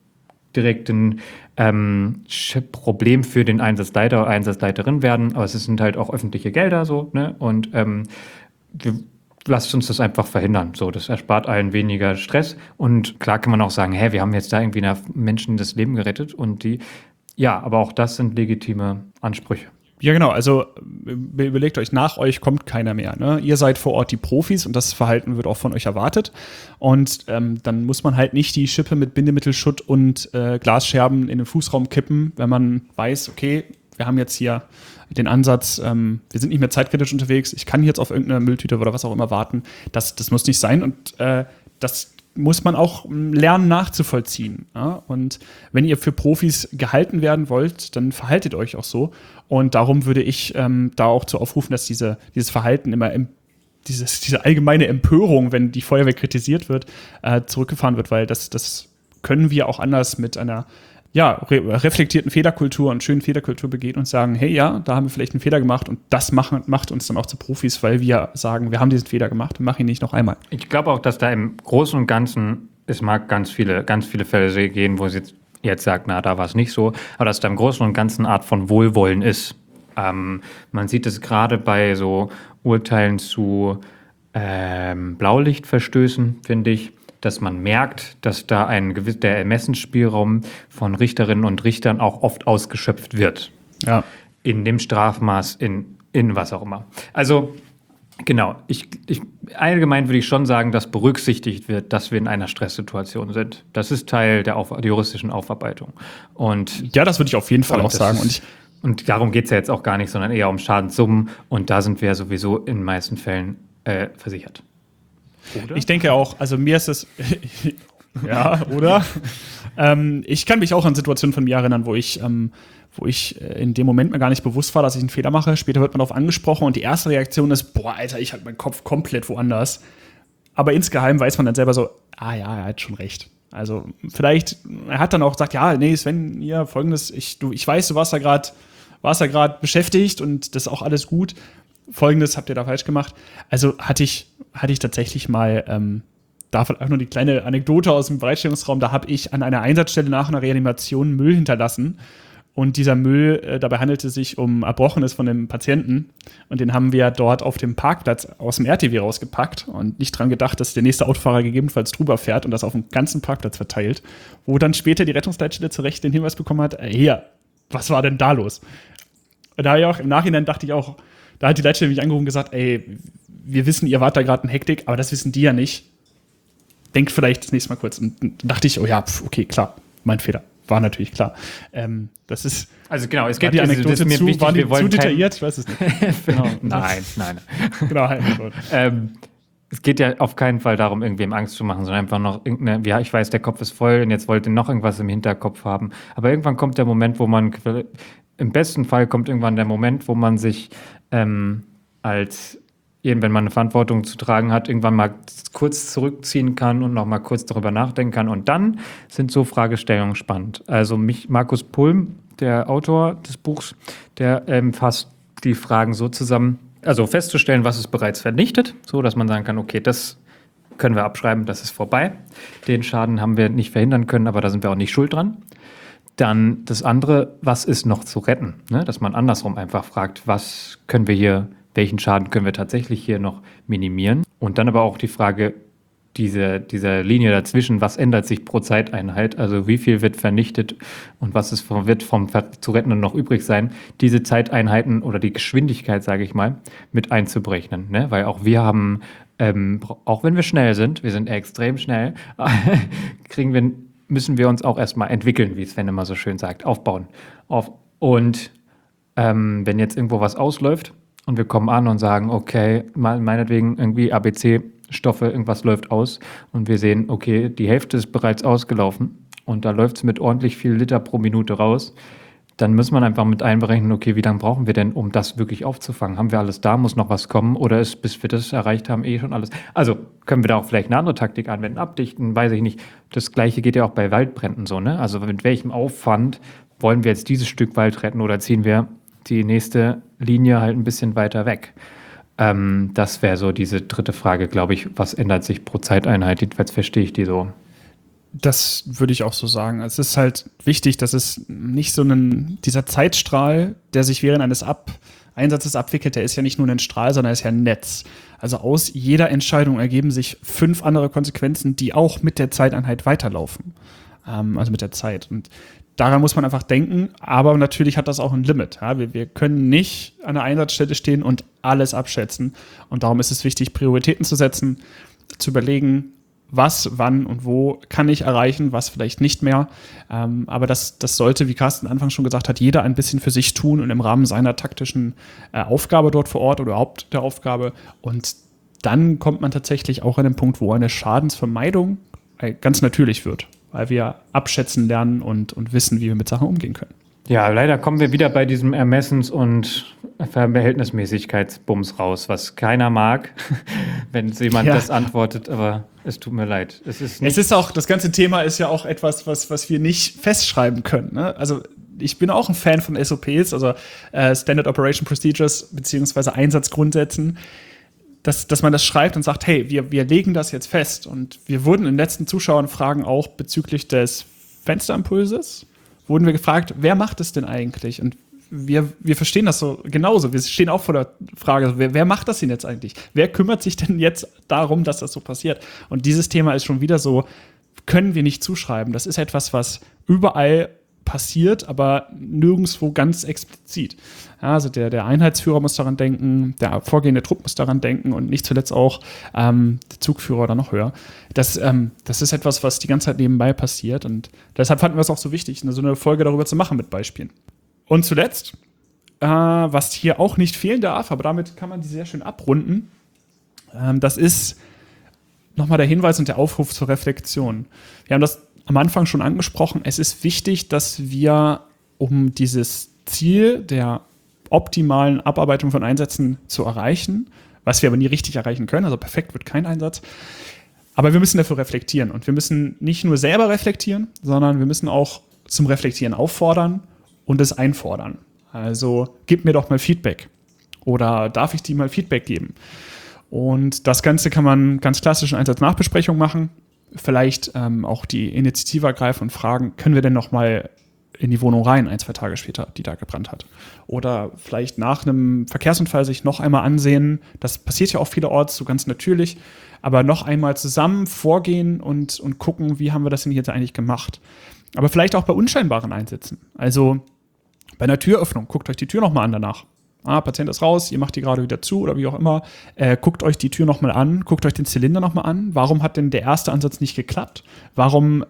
Speaker 2: Problem für den Einsatzleiter oder Einsatzleiterin werden, aber es sind halt auch öffentliche Gelder so, ne? Und lasst uns das einfach verhindern. So, das erspart allen weniger Stress. Und klar kann man auch sagen, wir haben jetzt da irgendwie Menschen das Leben gerettet, und aber auch das sind legitime Ansprüche.
Speaker 1: Ja, genau. Also überlegt euch, nach euch kommt keiner mehr. Ne? Ihr seid vor Ort die Profis und das Verhalten wird auch von euch erwartet. Und dann muss man halt nicht die Schippe mit Bindemittelschutt und Glasscherben in den Fußraum kippen, wenn man weiß, okay, wir haben jetzt hier den Ansatz, wir sind nicht mehr zeitkritisch unterwegs, ich kann jetzt auf irgendeine Mülltüte oder was auch immer warten. Das muss nicht sein, und das muss man auch lernen nachzuvollziehen. Ja? Und wenn ihr für Profis gehalten werden wollt, dann verhaltet euch auch so. Und darum würde ich da auch zu aufrufen, dass dieses Verhalten immer diese allgemeine Empörung, wenn die Feuerwehr kritisiert wird, zurückgefahren wird, weil das können wir auch anders mit einer reflektierten Fehlerkultur und schönen Fehlerkultur begehen und sagen, da haben wir vielleicht einen Fehler gemacht, und das macht uns dann auch zu Profis, weil wir sagen, wir haben diesen Fehler gemacht und machen ihn nicht noch einmal. Ich glaube auch, dass da im Großen und Ganzen, es mag ganz viele Fälle gehen, wo es jetzt sagt, da war es nicht so, aber dass da im Großen und Ganzen eine Art von Wohlwollen ist. Man sieht es gerade bei so Urteilen zu Blaulichtverstößen, finde ich, dass man merkt, dass da der Ermessensspielraum von Richterinnen und Richtern auch oft ausgeschöpft wird. Ja. In dem Strafmaß, in was auch immer. Also, genau, allgemein würde ich schon sagen, dass berücksichtigt wird, dass wir in einer Stresssituation sind. Das ist Teil der juristischen Aufarbeitung. Und ja, das würde ich auf jeden Fall auch sagen. Und darum geht es ja jetzt auch gar nicht, sondern eher um Schadenssummen. Und da sind wir ja sowieso in den meisten Fällen versichert. Oder? Ich denke auch, also mir ist es, ja, oder? Ich kann mich auch an Situationen von mir erinnern, wo ich in dem Moment mir gar nicht bewusst war, dass ich einen Fehler mache. Später wird man darauf angesprochen und die erste Reaktion ist, Alter, ich hatte meinen Kopf komplett woanders. Aber insgeheim weiß man dann selber so, er hat schon recht. Also vielleicht, er hat dann auch gesagt, Sven, hier folgendes, ich weiß, du warst da gerade beschäftigt und das ist auch alles gut. Folgendes habt ihr da falsch gemacht. Also hatte ich tatsächlich mal, davon auch nur die kleine Anekdote aus dem Bereitstellungsraum, da habe ich an einer Einsatzstelle nach einer Reanimation Müll hinterlassen. Und dieser Müll, dabei handelte es sich um Erbrochenes von dem Patienten. Und den haben wir dort auf dem Parkplatz aus dem RTW rausgepackt und nicht dran gedacht, dass der nächste Autofahrer gegebenenfalls drüber fährt und das auf dem ganzen Parkplatz verteilt. Wo dann später die Rettungsleitstelle zu Recht den Hinweis bekommen hat, was war denn da los? Und da im Nachhinein dachte ich auch, da hat die Leitstelle mich angerufen und gesagt, wir wissen, ihr wart da gerade in Hektik, aber das wissen die ja nicht. Denkt vielleicht das nächste Mal kurz. Und dann dachte ich, okay, klar, mein Fehler. War natürlich klar. Das ist. Also genau, es geht die Anekdote zu, wichtig, war die zu detailliert? Ich weiß es nicht. Genau. Nein. Genau, halt. Es geht ja auf keinen Fall darum, irgendwem Angst zu machen, sondern einfach noch ich weiß, der Kopf ist voll und jetzt wollte noch irgendwas im Hinterkopf haben. Aber irgendwann kommt der Moment, wo man, im besten Fall kommt irgendwann der Moment, wo man sich
Speaker 2: als wenn man eine Verantwortung zu tragen hat, irgendwann mal kurz zurückziehen kann und noch mal kurz darüber nachdenken kann. Und dann sind so Fragestellungen spannend. Also Markus Pulm, der Autor des Buchs, der fasst die Fragen so zusammen, also festzustellen, was ist bereits vernichtet, so dass man sagen kann, okay, das können wir abschreiben, das ist vorbei. Den Schaden haben wir nicht verhindern können, aber da sind wir auch nicht schuld dran. Dann das andere, was ist noch zu retten? Ne? Dass man andersrum einfach fragt, welchen Schaden können wir tatsächlich hier noch minimieren? Und dann aber auch die Frage, diese Linie dazwischen, was ändert sich pro Zeiteinheit? Also wie viel wird vernichtet und wird vom zu retten noch übrig sein? Diese Zeiteinheiten oder die Geschwindigkeit, sage ich mal, mit einzuberechnen. Ne? Weil auch wir haben, auch wenn wir schnell sind, wir sind extrem schnell, müssen wir uns auch erstmal entwickeln, wie Sven immer so schön sagt, aufbauen. Und wenn jetzt irgendwo was ausläuft und wir kommen an und sagen, okay, meinetwegen irgendwie ABC-Stoffe, irgendwas läuft aus und wir sehen, okay, die Hälfte ist bereits ausgelaufen und da läuft es mit ordentlich viel Liter pro Minute raus, dann muss man einfach mit einberechnen, okay, wie lange brauchen wir denn, um das wirklich aufzufangen? Haben wir alles da, muss noch was kommen oder ist, bis wir das erreicht haben, schon alles? Also können wir da auch vielleicht eine andere Taktik anwenden, abdichten, weiß ich nicht. Das Gleiche geht ja auch bei Waldbränden so, ne? Also mit welchem Aufwand wollen wir jetzt dieses Stück Wald retten oder ziehen wir die nächste Linie halt ein bisschen weiter weg? Das wäre so diese dritte Frage, glaube ich, was ändert sich pro Zeiteinheit? Jedenfalls verstehe ich die so.
Speaker 1: Das würde ich auch so sagen. Es ist halt wichtig, dass es nicht so dieser Zeitstrahl, der sich während eines Einsatzes abwickelt, der ist ja nicht nur ein Strahl, sondern er ist ja ein Netz. Also aus jeder Entscheidung ergeben sich 5 andere Konsequenzen, die auch mit der Zeiteinheit weiterlaufen. Also mit der Zeit. Und daran muss man einfach denken, aber natürlich hat das auch ein Limit. Ja? Wir können nicht an der Einsatzstelle stehen und alles abschätzen. Und darum ist es wichtig, Prioritäten zu setzen, zu überlegen, was, wann und wo kann ich erreichen, was vielleicht nicht mehr. Aber das sollte, wie Carsten Anfang schon gesagt hat, jeder ein bisschen für sich tun und im Rahmen seiner taktischen Aufgabe dort vor Ort oder überhaupt der Aufgabe. Und dann kommt man tatsächlich auch an den Punkt, wo eine Schadensvermeidung ganz natürlich wird, weil wir abschätzen lernen und wissen, wie wir mit Sachen umgehen können.
Speaker 2: Ja, leider kommen wir wieder bei diesem Ermessens- und Verhältnismäßigkeitsbums raus, was keiner mag, wenn jemand das antwortet, aber es tut mir leid. Es ist auch, das ganze Thema ist ja auch etwas, was wir nicht festschreiben können. Ne? Also ich bin auch ein Fan von SOPs, also Standard Operation Procedures beziehungsweise Einsatzgrundsätzen, dass man das schreibt und sagt, hey, wir legen das jetzt fest. Und wir wurden in den letzten Zuschauerfragen auch bezüglich des Fensterimpulses, wurden wir gefragt, wer macht es denn eigentlich? Und wir verstehen das so genauso. Wir stehen auch vor der Frage, wer macht das denn jetzt eigentlich? Wer kümmert sich denn jetzt darum, dass das so passiert? Und dieses Thema ist schon wieder so, können wir nicht zuschreiben. Das ist etwas, was überall passiert, aber nirgendwo ganz explizit. Ja, also der Einheitsführer muss daran denken, der vorgehende Trupp muss daran denken und nicht zuletzt auch der Zugführer oder noch höher. Das ist etwas, was die ganze Zeit nebenbei passiert und deshalb fanden wir es auch so wichtig, so eine Folge darüber zu machen mit Beispielen. Und zuletzt, was hier auch nicht fehlen darf, aber damit kann man die sehr schön abrunden, das ist nochmal der Hinweis und der Aufruf zur Reflexion. Wir haben das am Anfang schon angesprochen. Es ist wichtig, dass wir, um dieses Ziel der optimalen Abarbeitung von Einsätzen zu erreichen, was wir aber nie richtig erreichen können, also perfekt wird kein Einsatz, aber wir müssen dafür reflektieren. Und wir müssen nicht nur selber reflektieren, sondern wir müssen auch zum Reflektieren auffordern und es einfordern. Also gib mir doch mal Feedback oder darf ich dir mal Feedback geben? Und das Ganze kann man ganz klassisch in Einsatznachbesprechung machen. Vielleicht auch die Initiative ergreifen und fragen, können wir denn noch mal in die Wohnung rein, 1-2 Tage später, die da gebrannt hat. Oder vielleicht nach einem Verkehrsunfall sich noch einmal ansehen, das passiert ja auch vielerorts so ganz natürlich, aber noch einmal zusammen vorgehen und gucken, wie haben wir das denn jetzt eigentlich gemacht. Aber vielleicht auch bei unscheinbaren Einsätzen. Also bei einer Türöffnung, guckt euch die Tür noch mal an danach. Patient ist raus, ihr macht die gerade wieder zu oder wie auch immer. Guckt euch die Tür nochmal an, guckt euch den Zylinder nochmal an. Warum hat denn der erste Ansatz nicht geklappt? Warum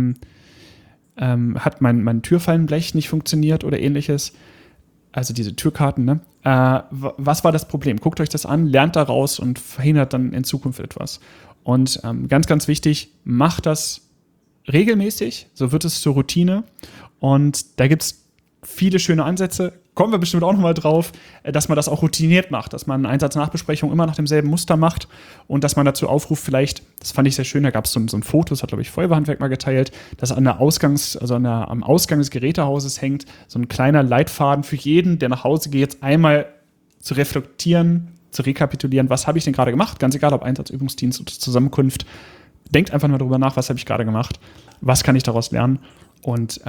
Speaker 2: hat mein Türfallenblech nicht funktioniert oder ähnliches? Also diese Türkarten, ne? Was war das Problem? Guckt euch das an, lernt daraus und verhindert dann in Zukunft etwas. Und ganz, ganz wichtig, macht das regelmäßig, so wird es zur Routine. Und da gibt es viele schöne Ansätze.
Speaker 1: kommen wir bestimmt auch nochmal drauf, dass man das auch routiniert macht, dass man Einsatznachbesprechungen immer nach demselben Muster macht und dass man dazu aufruft, vielleicht, das fand ich sehr schön, da gab es so ein Foto, das hat, glaube ich, Feuerwehrhandwerk mal geteilt, dass am Ausgang des Gerätehauses hängt so ein kleiner Leitfaden für jeden, der nach Hause geht, einmal zu reflektieren, zu rekapitulieren, was habe ich denn gerade gemacht, ganz egal ob Einsatzübungsdienst oder Zusammenkunft. Denkt einfach mal darüber nach, was habe ich gerade gemacht, was kann ich daraus lernen und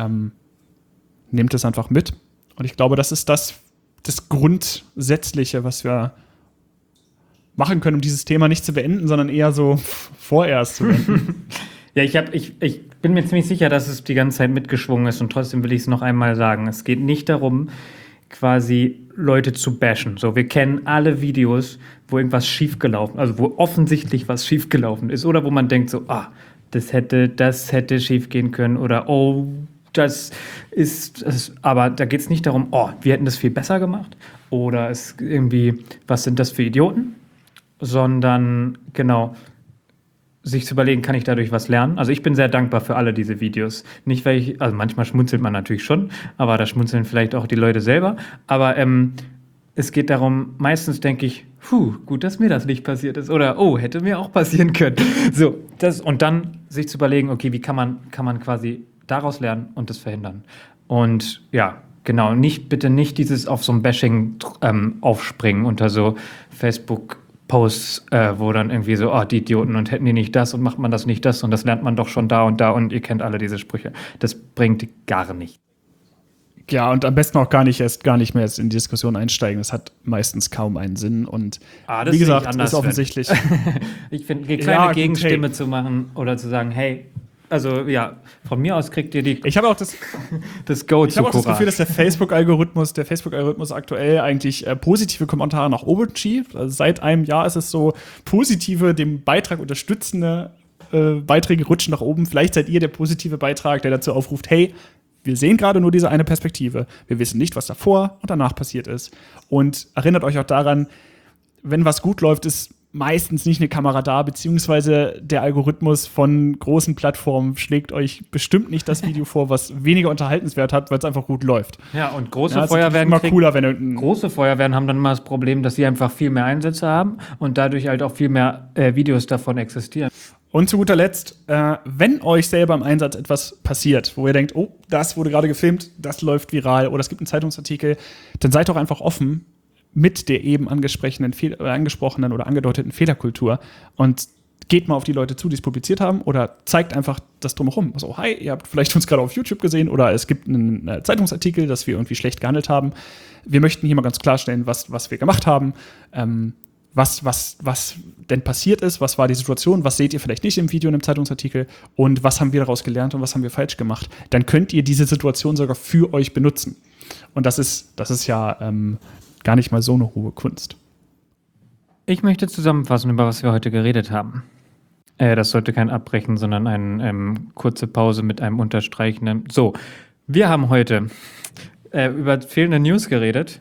Speaker 1: nehmt es einfach mit. Und ich glaube, das ist das Grundsätzliche, was wir machen können, um dieses Thema nicht zu beenden, sondern eher so vorerst zu beenden.
Speaker 2: Ja, ich bin mir ziemlich sicher, dass es die ganze Zeit mitgeschwungen ist und trotzdem will ich es noch einmal sagen. Es geht nicht darum, quasi Leute zu bashen. So, wir kennen alle Videos, wo irgendwas schiefgelaufen, also wo offensichtlich was schiefgelaufen ist oder wo man denkt so, das hätte schief gehen können oder das ist, aber da geht es nicht darum, wir hätten das viel besser gemacht oder es irgendwie, was sind das für Idioten, sondern genau, sich zu überlegen, kann ich dadurch was lernen? Also ich bin sehr dankbar für alle diese Videos. Nicht, weil also manchmal schmunzelt man natürlich schon, aber da schmunzeln vielleicht auch die Leute selber, aber es geht darum, meistens denke ich, gut, dass mir das nicht passiert ist oder hätte mir auch passieren können. So, und dann sich zu überlegen, okay, wie kann man quasi daraus lernen und das verhindern. Und ja, genau, bitte nicht dieses auf so ein Bashing aufspringen unter so Facebook-Posts, wo dann irgendwie so, die Idioten und hätten die nicht das und macht man das nicht das und das lernt man doch schon da und ihr kennt alle diese Sprüche. Das bringt gar nichts.
Speaker 1: Ja, und am besten auch gar nicht mehr in die Diskussion einsteigen. Das hat meistens kaum einen Sinn. Und wie gesagt, das ist offensichtlich.
Speaker 2: Ich finde, eine kleine Gegenstimme zu machen oder zu sagen, hey, also ja, von mir aus kriegt ihr
Speaker 1: Ich habe auch das
Speaker 2: Go
Speaker 1: Ich habe auch das Gefühl, dass der Facebook-Algorithmus aktuell eigentlich positive Kommentare nach oben schiebt. Also seit einem Jahr ist es so, positive, dem Beitrag unterstützende Beiträge rutschen nach oben. Vielleicht seid ihr der positive Beitrag, der dazu aufruft, hey, wir sehen gerade nur diese eine Perspektive. Wir wissen nicht, was davor und danach passiert ist. Und erinnert euch auch daran, wenn was gut läuft, ist meistens nicht eine Kamera da, beziehungsweise der Algorithmus von großen Plattformen schlägt euch bestimmt nicht das Video vor, was weniger Unterhaltenswert hat, weil es einfach gut läuft.
Speaker 2: Ja, und große Feuerwehren haben dann immer das Problem, dass sie einfach viel mehr Einsätze haben und dadurch halt auch viel mehr Videos davon existieren.
Speaker 1: Und zu guter Letzt, wenn euch selber im Einsatz etwas passiert, wo ihr denkt, das wurde gerade gefilmt, das läuft viral oder es gibt einen Zeitungsartikel, dann seid doch einfach offen mit der eben angesprochenen oder angedeuteten Fehlerkultur und geht mal auf die Leute zu, die es publiziert haben oder zeigt einfach das Drumherum. Also, hi, ihr habt vielleicht uns gerade auf YouTube gesehen oder es gibt einen Zeitungsartikel, dass wir irgendwie schlecht gehandelt haben. Wir möchten hier mal ganz klarstellen, was wir gemacht haben, was denn passiert ist, was war die Situation, was seht ihr vielleicht nicht im Video und im Zeitungsartikel und was haben wir daraus gelernt und was haben wir falsch gemacht. Dann könnt ihr diese Situation sogar für euch benutzen. Und das ist ja gar nicht mal so eine hohe Kunst.
Speaker 2: Ich möchte zusammenfassen, über was wir heute geredet haben. Das sollte kein Abbrechen, sondern eine kurze Pause mit einem unterstreichenden. So, wir haben heute über fehlende News geredet.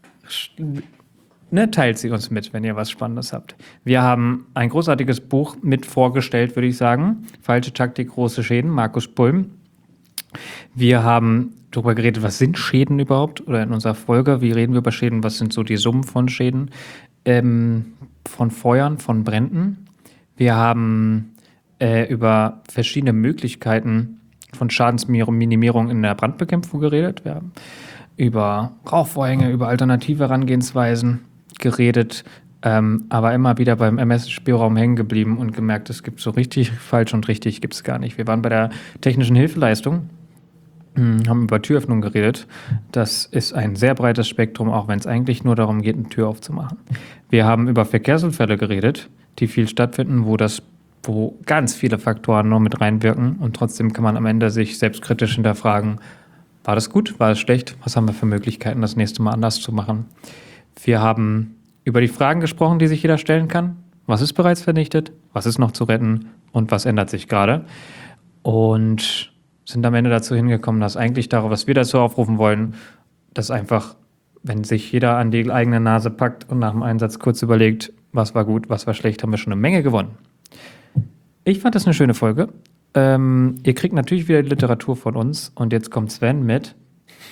Speaker 2: Teilt sie uns mit, wenn ihr was Spannendes habt. Wir haben ein großartiges Buch mit vorgestellt, würde ich sagen. Falsche Taktik, große Schäden, Markus Pulm. Wir haben darüber geredet, was sind Schäden überhaupt? Oder in unserer Folge, wie reden wir über Schäden? Was sind so die Summen von Schäden? Von Feuern, von Bränden. Wir haben über verschiedene Möglichkeiten von Schadensminimierung in der Brandbekämpfung geredet. Wir haben über Rauchvorhänge, über alternative Herangehensweisen geredet, aber immer wieder beim Ermessensspielraum hängen geblieben und gemerkt, es gibt so richtig falsch und richtig gibt es gar nicht. Wir waren bei der technischen Hilfeleistung, haben über Türöffnung geredet. Das ist ein sehr breites Spektrum, auch wenn es eigentlich nur darum geht, eine Tür aufzumachen. Wir haben über Verkehrsunfälle geredet, die viel stattfinden, wo ganz viele Faktoren noch mit reinwirken und trotzdem kann man am Ende sich selbstkritisch hinterfragen, war das gut, war es schlecht, was haben wir für Möglichkeiten, das nächste Mal anders zu machen. Wir haben über die Fragen gesprochen, die sich jeder stellen kann. Was ist bereits vernichtet, was ist noch zu retten und was ändert sich gerade? Und sind am Ende dazu hingekommen, dass eigentlich darauf, was wir dazu aufrufen wollen, dass einfach, wenn sich jeder an die eigene Nase packt und nach dem Einsatz kurz überlegt, was war gut, was war schlecht, haben wir schon eine Menge gewonnen. Ich fand das eine schöne Folge. Ihr kriegt natürlich wieder die Literatur von uns und jetzt kommt Sven mit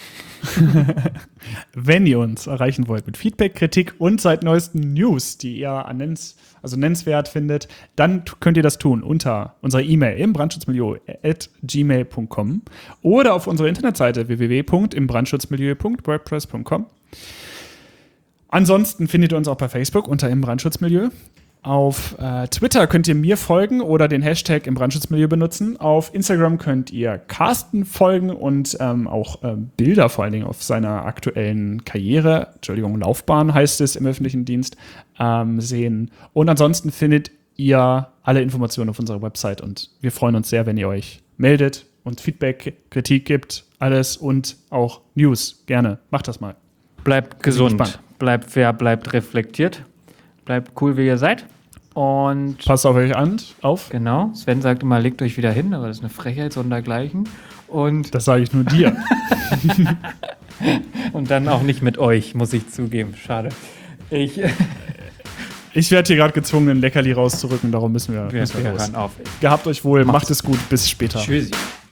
Speaker 1: Wenn ihr uns erreichen wollt mit Feedback, Kritik und seit neuesten News, die ihr nennenswert findet, dann könnt ihr das tun unter unserer E-Mail im brandschutzmilieu@gmail.com oder auf unserer Internetseite www.imbrandschutzmilieu.wordpress.com. Ansonsten findet ihr uns auch bei Facebook unter Im Brandschutzmilieu. Auf Twitter könnt ihr mir folgen oder den Hashtag Im Brandschutzmilieu benutzen. Auf Instagram könnt ihr Carsten folgen und auch Bilder vor allen Dingen auf seiner aktuellen Laufbahn heißt es im öffentlichen Dienst, sehen. Und ansonsten findet ihr alle Informationen auf unserer Website und wir freuen uns sehr, wenn ihr euch meldet und Feedback, Kritik gibt, alles und auch News. Gerne, macht das mal.
Speaker 2: Bleibt gesund, bleibt fair, bleibt reflektiert, bleibt cool, wie ihr seid. Und
Speaker 1: passt auf euch auf.
Speaker 2: Genau, Sven sagt immer, legt euch wieder hin, aber das ist eine Frechheit sondergleichen. Und
Speaker 1: das sage ich nur dir.
Speaker 2: Und dann auch nicht mit euch, muss ich zugeben. Schade. Ich
Speaker 1: werde hier gerade gezwungen, ein Leckerli rauszurücken, darum müssen wir los.
Speaker 2: Auf.
Speaker 1: Gehabt euch wohl, macht es gut, bis später.
Speaker 2: Tschüssi.